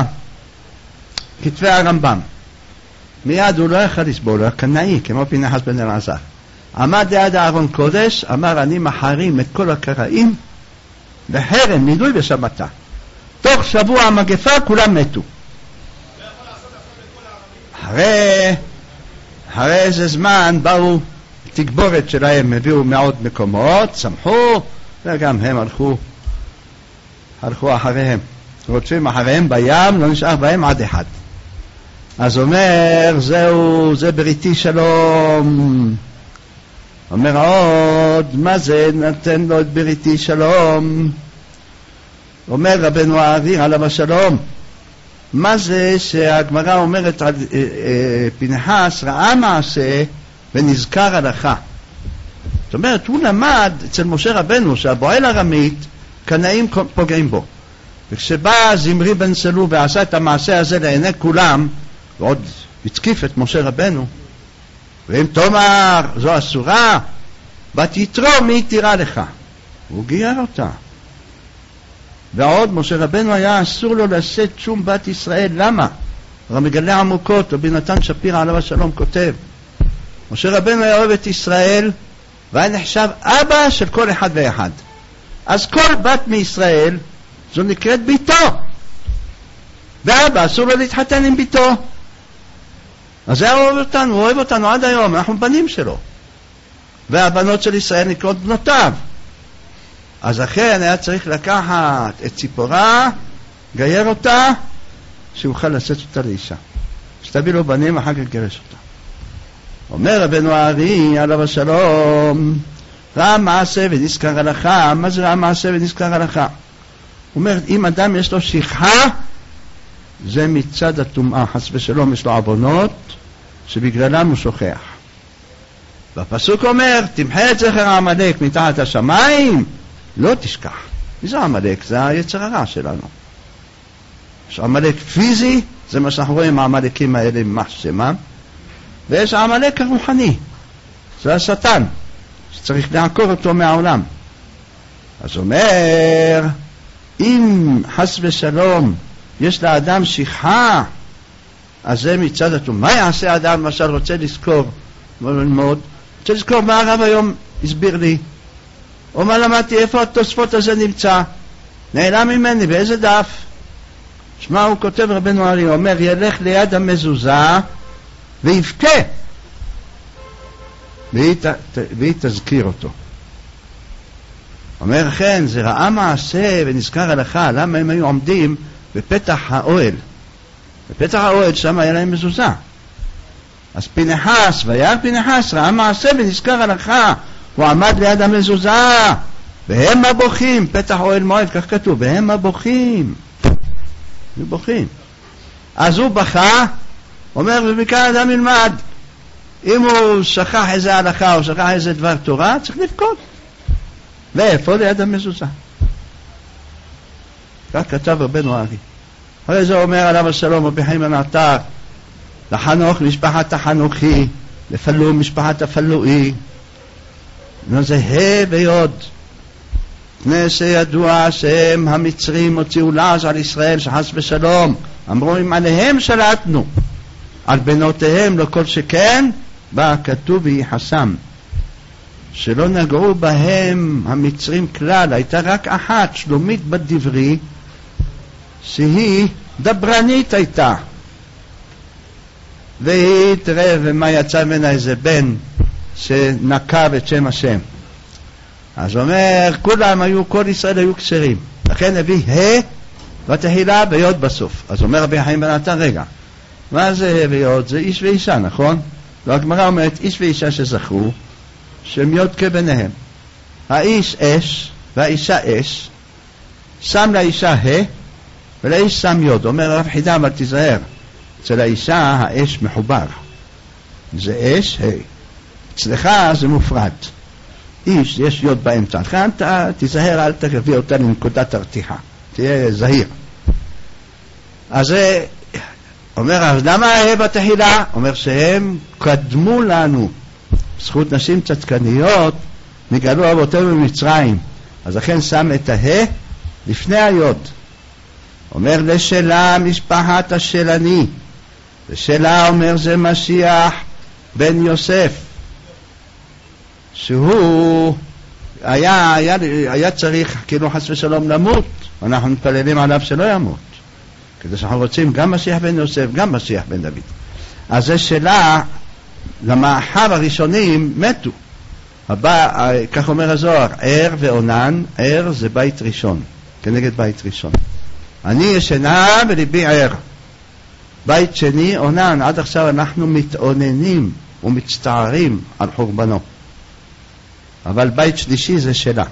Speaker 1: כתבי הרמב"ם. מיד הוא לא יכול לסבול, הוא היה קנאי, כמו פנחס בן אלעזר. עמד ליד הארון קודש, אמר אני מחרים את כל הקראים בחרם, נידוי ושבתה. תוך שבוע המגפה כולם מתו. אחרי אחרי איזה זמן באו תגבורת שלהם, הביאו מעוד מקומות, שמחו, וגם הם הלכו הלכו אחריהם, רודפים אחריהם בים, לא נשאר בהם עד אחד. אז אומר זהו, זה בריתי שלום. אומר עוד, מה זה נתן לו את בריתי שלום? אומר רבנו האר"י עליו השלום, מה זה שהגמרא אומרת על אה, אה, פנחס ראה מעשה ונזכר הלכה. זאת אומרת, הוא למד אצל משה רבנו שהבועל ארמית קנאים פוגעים בו, וכשבא זמרי בן סלו ועשה את המעשה הזה לעיני כולם, ועוד התקיף את משה רבנו, ואם תאמר זו אסורה, בת יתרו מי תירא לך, הוא גייר אותה. ועוד משה רבנו היה אסור לו לשאת שום בת ישראל. למה? מגלה עמוקות, רבי נתן שפירא עליו השלום כותב, משה רבנו היה אוהב את ישראל והיה נחשב אבא של כל אחד ואחד. אז כל בת מישראל זו נקראת ביתו, ואבא אסור לו להתחתן עם ביתו. אז זה אוהב אותנו, הוא אוהב אותנו עד היום, אנחנו בנים שלו, והבנות של ישראל נקראות בנותיו. אז אכן היה צריך לקחת את ציפורה, גייר אותה, שיוכל לשאת אותה לאישה, שתביא לו בנים אחר כך גרש אותה. אומר רבנו הארי עליו השלום, ראה מעשה ונזכר הלכה. מה זה ראה מעשה ונזכר הלכה? הוא אומר, אם אדם יש לו שכחה, זה מצד הטומאה, חס ושלום יש לו עוונות שבגללם הוא שוכח. והפסוק אומר, תמחה את זכר העמלק מתחת השמיים, לא תשכח. מי זה העמלק? זה היצר הרע שלנו. יש עמלק פיזי, זה מה שאנחנו רואים, העמלקים האלה ממש שמם, ויש העמלק הרוחני, זה השטן, שצריך לעקור אותו מהעולם. אז אומר, אם חס ושלום יש לאדם שכחה, אז זה מצד הטומאה. מה יעשה אדם למשל רוצה לזכור וללמוד? רוצה לזכור מה הרב היום הסביר לי, או מה למדתי, איפה התוספות הזה נמצא, נעלם ממני, באיזה דף? שמע, הוא כותב רבנו הארי, אומר, ילך ליד המזוזה ויבכה, והיא, ת, והיא תזכיר אותו. אומר, אכן, זה ראה מעשה ונזכר הלכה. למה הם היו עומדים בפתח האוהל? בפתח האוהל שם היה להם מזוזה. אז פנחס, וירא פנחס, ראה מעשה ונזכר הלכה. הוא עמד ליד המזוזה, והם הבוכים, פתח אוהל מועד, כך כתוב, והם הבוכים. הם בוכים. אז הוא בכה, אומר, ומכאן אדם ילמד. אם הוא שכח איזה הלכה או שכח איזה דבר תורה, צריך לבכות. ואיפה? ליד המזוזה. כך כתב רבנו הארי. הרי זה אומר עליו השלום רבי חיים בן עטר, לחנוך משפחת החנוכי, לפלו משפחת הפלואי. זה ה' ויוד. פני שידוע שהם המצרים הוציאו לעז על ישראל שחס ושלום, אמרו אם עליהם שלטנו, על בנותיהם לא כל שכן, בא כתוב ויחסם. שלא נגעו בהם המצרים כלל, הייתה רק אחת, שלומית בת דברי, שהיא דברנית הייתה, והיא תראה ומה יצא ממנה איזה בן שנקב את שם השם. אז אומר, כולם היו, כל ישראל היו כשרים, לכן הביא ה' בתחילה ויוד בסוף. אז אומר רבי חיים בן עטר, רגע, מה זה ה' ויוד? זה איש ואישה, נכון? והגמרא אומרת, איש ואישה שזכו, שהם יוד כביניהם. האיש אש והאישה אש, שם לאישה ה' ולאיש שם יוד. אומר רב חידה, אבל תיזהר, אצל האישה האש מחובר, זה אש ה', אצלך זה מופרד, איש יש יוד באמצע, לכן תיזהר, אל תביא אותה לנקודת הרתיחה, תהיה זהיר. אז זה אומר, אז למה ה' בתחילה? אומר שהם קדמו לנו, זכות נשים צדקניות נגאלו אבותינו במצרים, אז לכן שם את ה' לפני היוד. אומר לשלה משפחת השלני, לשלה אומר זה משיח בן יוסף, שהוא היה, היה, היה צריך כאילו חס ושלום למות, אנחנו מתפללים עליו שלא ימות, כדי שאנחנו רוצים גם משיח בן יוסף גם משיח בן דוד. אז זה שלה, למאחיו הראשונים מתו. הבא, כך אומר הזוהר, ער ועונן, ער זה בית ראשון, כנגד בית ראשון. אני ישנה וליבי ער. בית שני עונן, עד עכשיו אנחנו מתעוננים ומצטערים על חורבנו. אבל בית שלישי זה שלה.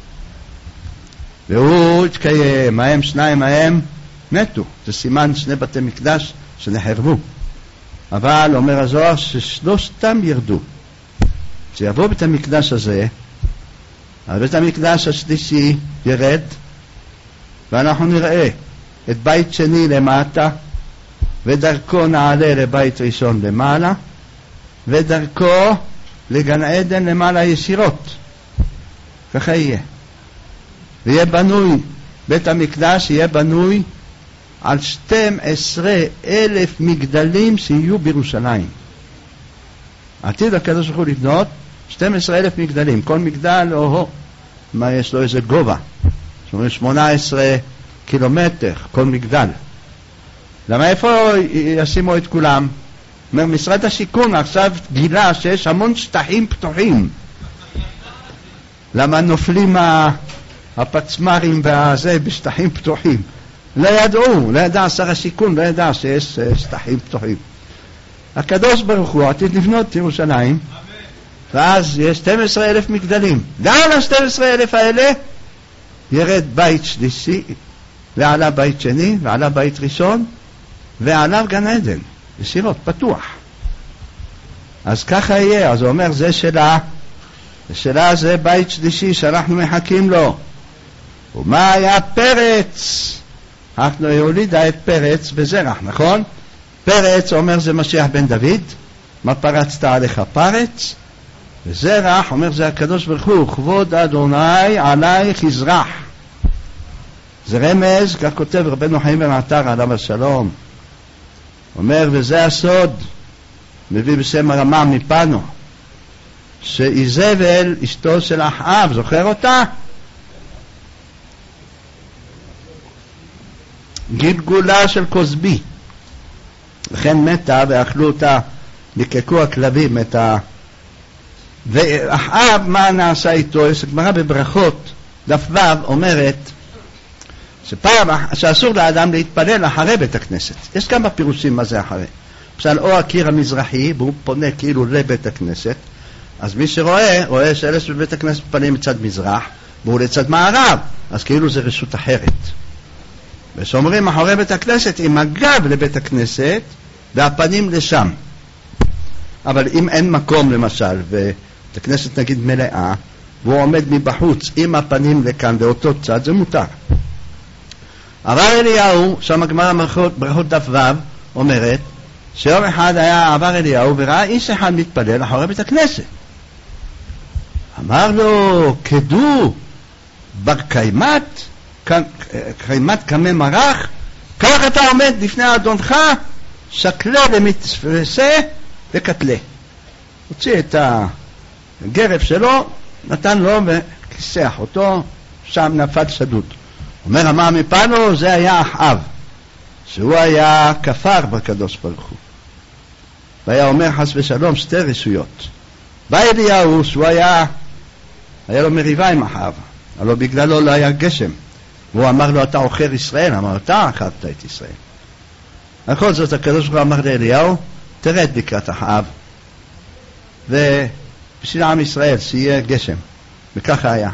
Speaker 1: והוא התקיים, מהם שניים מהם מתו. זה סימן שני בתי מקדש שנחרבו. אבל אומר הזוהר ששלושתם ירדו. שיבוא בית המקדש הזה, בית המקדש השלישי ירד, ואנחנו נראה את בית שני למטה, ודרכו נעלה לבית ראשון למעלה, ודרכו לגן עדן למעלה ישירות. ככה יהיה. ויהיה בנוי, בית המקדש יהיה בנוי על שנים עשר אלף מגדלים שיהיו בירושלים. עתיד הקדוש ברוך הוא לבנות שנים עשר אלף מגדלים. כל מגדל, או מה יש לו איזה גובה. זאת אומרת שמונה עשרה קילומטר כל מגדל. למה איפה ישימו את כולם? אומר, משרד השיכון עכשיו גילה שיש המון שטחים פתוחים. למה נופלים הפצמרים והזה בשטחים פתוחים? לא ידעו, לא ידע שר השיכון, לא ידע שיש שטחים פתוחים. הקדוש ברוך הוא עתיד לבנות את ירושלים, ואז יש שנים עשר אלף מגדלים. גם ה-שנים עשר אלף האלה ירד בית שלישי, ועלה בית שני, ועלה בית ראשון, ועליו גן עדן, ישירות, פתוח. אז ככה יהיה. אז הוא אומר, זה שלה, שלה זה בית שלישי שאנחנו מחכים לו. ומה היה פרץ? אנחנו יולידה את פרץ בזרח, נכון? פרץ אומר זה משיח בן דוד, מה פרצת עליך פרץ? וזרח אומר זה הקדוש ברוך הוא, כבוד אדוני עלייך יזרח. זה רמז, כך כותב רבנו חיים בן עטר עליו השלום, אומר וזה הסוד, מביא בשם הרמ"ם מפנו, שאיזבל אשתו של אחאב, זוכר אותה? גלגולה של כוסבי, לכן מתה ואכלו אותה, לקקו הכלבים את ה... ואחאב מה נעשה איתו? יש גמרא בברכות דף ו' אומרת שפעם שאסור לאדם להתפלל אחרי בית הכנסת. יש כמה פירושים מה זה אחרי. למשל או הקיר המזרחי והוא פונה כאילו לבית הכנסת, אז מי שרואה רואה שאלה שבבית הכנסת פנים מצד מזרח והוא לצד מערב, אז כאילו זה רשות אחרת. ושאומרים אחרי בית הכנסת עם הגב לבית הכנסת והפנים לשם. אבל אם אין מקום למשל ובית הכנסת נגיד מלאה והוא עומד מבחוץ עם הפנים לכאן באותו צד, זה מותר. עבר אליהו, שם הגמרא ברכות דף ו' אומרת שיום אחד היה עבר אליהו וראה איש אחד מתפלל אחרי בית הכנסת. אמר לו, כדו בר קיימת, קיימת קמא מרח, כך אתה עומד לפני אדונך, שקלה למצפרסה וקטלה. הוציא את הגרב שלו, נתן לו וכיסח אותו, שם נפל שדוד. אומר אמר מפנו, זה היה אחאב, שהוא היה כפר בקדוש ברוך הוא, והיה אומר חס ושלום שתי רשויות. בא אליהו שהוא היה היה לו מריבה עם אחאב, אבל בגללו לא היה גשם, והוא אמר לו אתה עוכר ישראל, אמר אתה אכלת את ישראל. בכל זאת הקדוש ברוך הוא אמר לאליהו, תרד לקראת אחאב ובשביל עם ישראל שיהיה גשם. וככה היה,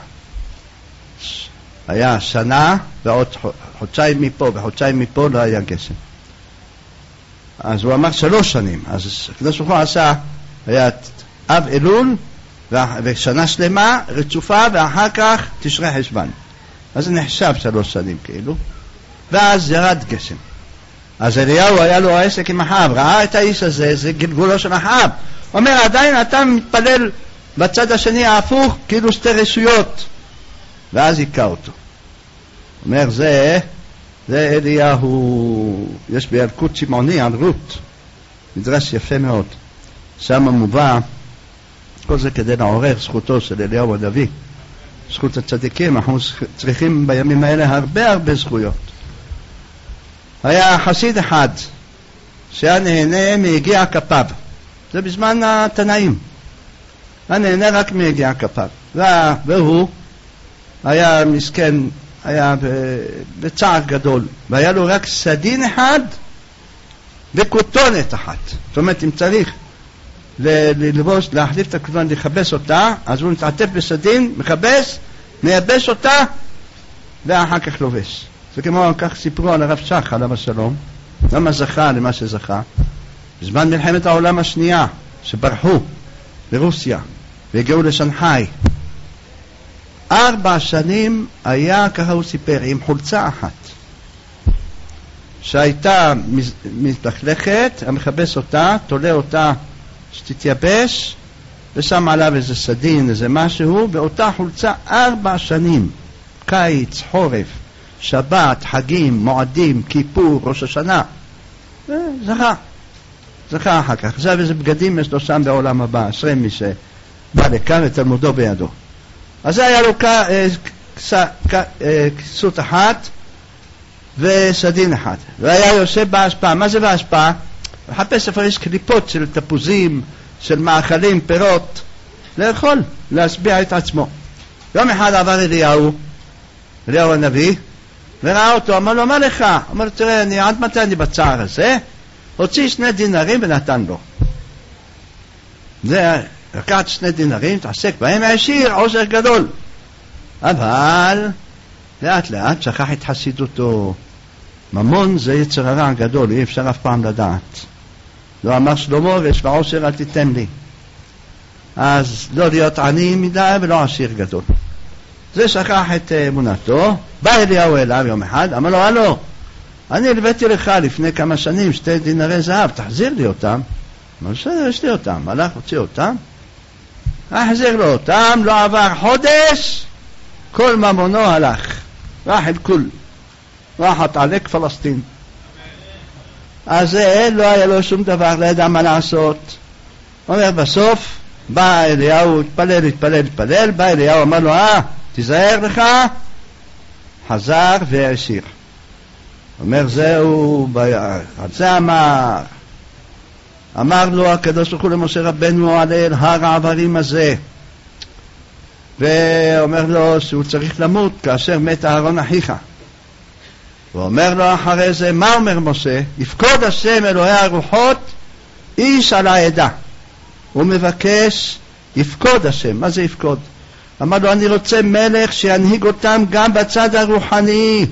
Speaker 1: היה שנה ועוד חודשיים מפה וחודשיים מפה לא היה גשם. אז הוא אמר שלוש שנים. אז הקדוש ברוך הוא עשה, היה אב אלול ושנה שלמה רצופה, ואחר כך תשרי חשבן, אז זה נחשב שלוש שנים כאילו, ואז ירד גשם. אז אליהו היה לו העסק עם אחאב, ראה את האיש הזה, זה גלגולו של אחאב, אומר עדיין אתה מתפלל בצד השני ההפוך כאילו שתי רשויות, ואז היכה אותו. אומר זה זה אליהו. יש בילקוט שמעוני על רות מדרש יפה מאוד, שם מובא כל זה כדי לעורר זכותו של אליהו הנביא, זכות הצדיקים. אנחנו צריכים בימים האלה הרבה הרבה זכויות. היה חסיד אחד שהיה נהנה מיגיע כפיו, זה בזמן התנאים, היה נהנה רק מיגיע כפיו, והוא היה מסכן, היה בצער גדול, והיה לו רק סדין אחד וכותונת אחת. זאת אומרת אם צריך ללבוש, להחליף את הכותונת, לחבש אותה, אז הוא מתעטף בסדין, מחבש, מייבש אותה ואחר כך לובש. זה כמו כך סיפרו על הרב שך עליו השלום, למה זכה למה שזכה בזמן מלחמת העולם השנייה, שברחו ברוסיה והגיעו לשנגחאי. ארבע שנים היה, ככה הוא סיפר, עם חולצה אחת שהייתה מתלכלכת, המחבש אותה, תולה אותה שתתייבש, ושם עליו איזה סדין, איזה משהו, באותה חולצה ארבע שנים, קיץ, חורף, שבת, חגים, מועדים, כיפור, ראש השנה. זכה, זכה אחר כך. עכשיו איזה בגדים יש לו שם בעולם הבא, אשרי מי שבא לכאן ותלמודו בידו. אז היה לו כסות אחת וסדין אחת, והיה יושב בהשפעה. מה זה בהשפעה? מחפש איפה יש קליפות של תפוזים, של מאכלים, פירות, לאכול, להשביע את עצמו. יום אחד עבר אליהו, אליהו הנביא, וראה אותו, אמר לו, מה לך? אמר לו, תראה, אני, עד מתי אני בצער הזה? הוציא שני דינרים ונתן לו. זה לקחת שני דינרים, תעסק בהם, העשיר עושר גדול. אבל לאט לאט שכח את חסידותו. ממון זה יצר הרע גדול, אי אפשר אף פעם לדעת. לא אמר שלמה, ויש בעושר אל תיתן לי. אז לא להיות עני מדי ולא עשיר גדול. זה שכח את אמונתו. בא אליהו אליו יום אחד, אמר לו, הלו, אני הלוויתי לך לפני כמה שנים שתי דינרי זהב, תחזיר לי אותם. אמר, בסדר, יש לי אותם. הלך, הוציא אותם, החזיר לו אותם, לא עבר חודש, כל ממונו הלך. רח אל כול. רחת עליק פלסטין. אז זה לא היה לו שום דבר, לא ידע מה לעשות. אומר בסוף, בא אליהו, התפלל, התפלל, התפלל, בא אליהו, אמר לו, אה, תיזהר לך, חזר והשיר. אומר, זהו, על זה אמר, אמר לו הקדוש ברוך הוא למשה רבנו על אל הר העברים הזה, ואומר לו שהוא צריך למות כאשר מת אהרון אחיך. ואומר לו אחרי זה, מה אומר משה? יפקוד השם אלוהי הרוחות איש על העדה. הוא מבקש יפקוד השם. מה זה יפקוד? אמר לו, אני רוצה מלך שינהיג אותם גם בצד הרוחני,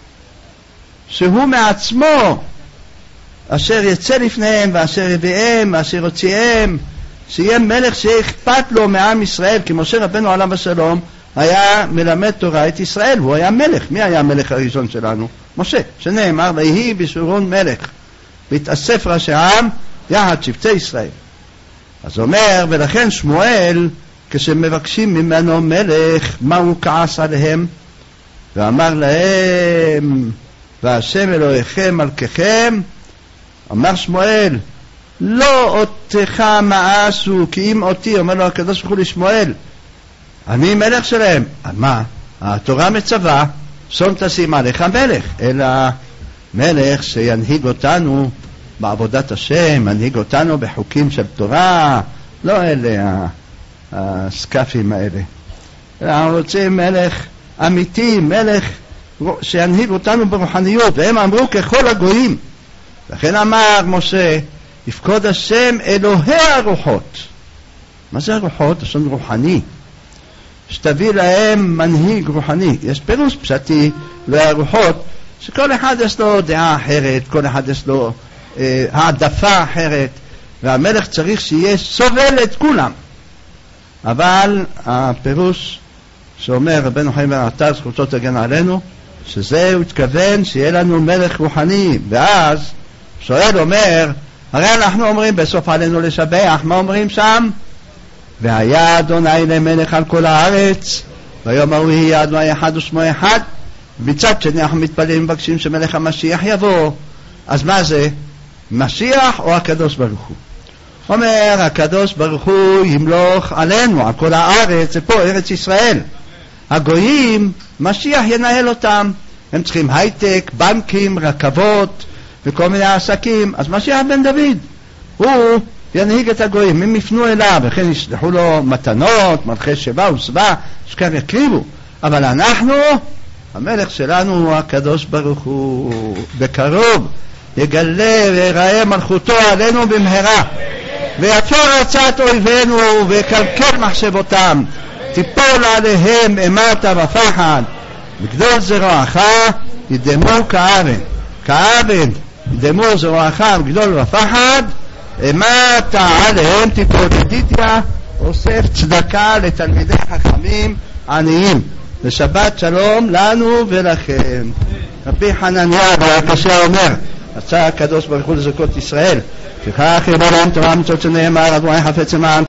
Speaker 1: שהוא מעצמו אשר יצא לפניהם ואשר יביאם ואשר יוציאם, שיהיה מלך שאכפת לו מעם ישראל, כי משה רבנו עליו השלום היה מלמד תורה את ישראל, הוא היה מלך. מי היה המלך הראשון שלנו? משה, שנאמר ויהי בשורון מלך והתאסף ראשי העם יחד שבטי ישראל. אז אומר, ולכן שמואל כשמבקשים ממנו מלך, מה הוא כעס עליהם? ואמר להם, והשם אלוהיכם מלככם, אמר שמואל, לא אותך מאסו, כי אם אותי, אומר לו הקדוש ברוך הוא לשמואל, אני מלך שלהם. מה? התורה מצווה, שום תשים עליך מלך, אלא מלך שינהיג אותנו בעבודת השם, ינהיג אותנו בחוקים של תורה, לא אלה הסקפים האלה. אנחנו רוצים מלך אמיתי, מלך שינהיג אותנו ברוחניות, והם אמרו ככל הגויים. לכן אמר משה, יפקוד השם אלוהי הרוחות. מה זה הרוחות? השם רוחני. שתביא להם מנהיג רוחני. יש פירוש פשטי להרוחות, שכל אחד יש לו דעה אחרת, כל אחד יש לו אה, העדפה אחרת, והמלך צריך שיהיה סובל את כולם. אבל הפירוש שאומר רבנו חיים בן עטר, זכותו תגן עלינו, שזה הוא התכוון שיהיה לנו מלך רוחני. ואז שואל אומר, הרי אנחנו אומרים בסוף עלינו לשבח, מה אומרים שם? והיה אדוני למלך על כל הארץ, והיום ההוא יהיה אדוני אחד ושמו אחד. מצד שני אנחנו מתפללים מבקשים שמלך המשיח יבוא. אז מה זה? משיח או הקדוש ברוך הוא? אומר הקדוש ברוך הוא ימלוך עלינו, על כל הארץ, זה פה ארץ ישראל. הגויים, משיח ינהל אותם. הם צריכים הייטק, בנקים, רכבות וכל מיני עסקים. אז משיח בן דוד, הוא ינהיג את הגויים. הם יפנו אליו, וכן ישלחו לו מתנות, מלכי שבא וסבא, שכר יקריבו. אבל אנחנו, המלך שלנו הוא הקדוש ברוך הוא. בקרוב יגלה ויראה מלכותו עלינו במהרה, ויפור עצת אויבינו ויקלקל מחשבותם, תיפול עליהם אימתה ופחד, בגדול זרועך ידמו כאבן. כאבן ידמו זרועך בגדול ופחד, אימתה עליהם תיפול. ידידיה אוסף צדקה לתלמידי חכמים עניים. ושבת שלום לנו ולכם. רבי חנניה והקשה אומר, רצה הקדוש ברוך הוא לזכות ישראל, שכך יבוא להם תורה מצות שנאמר, אדוני חפץ למען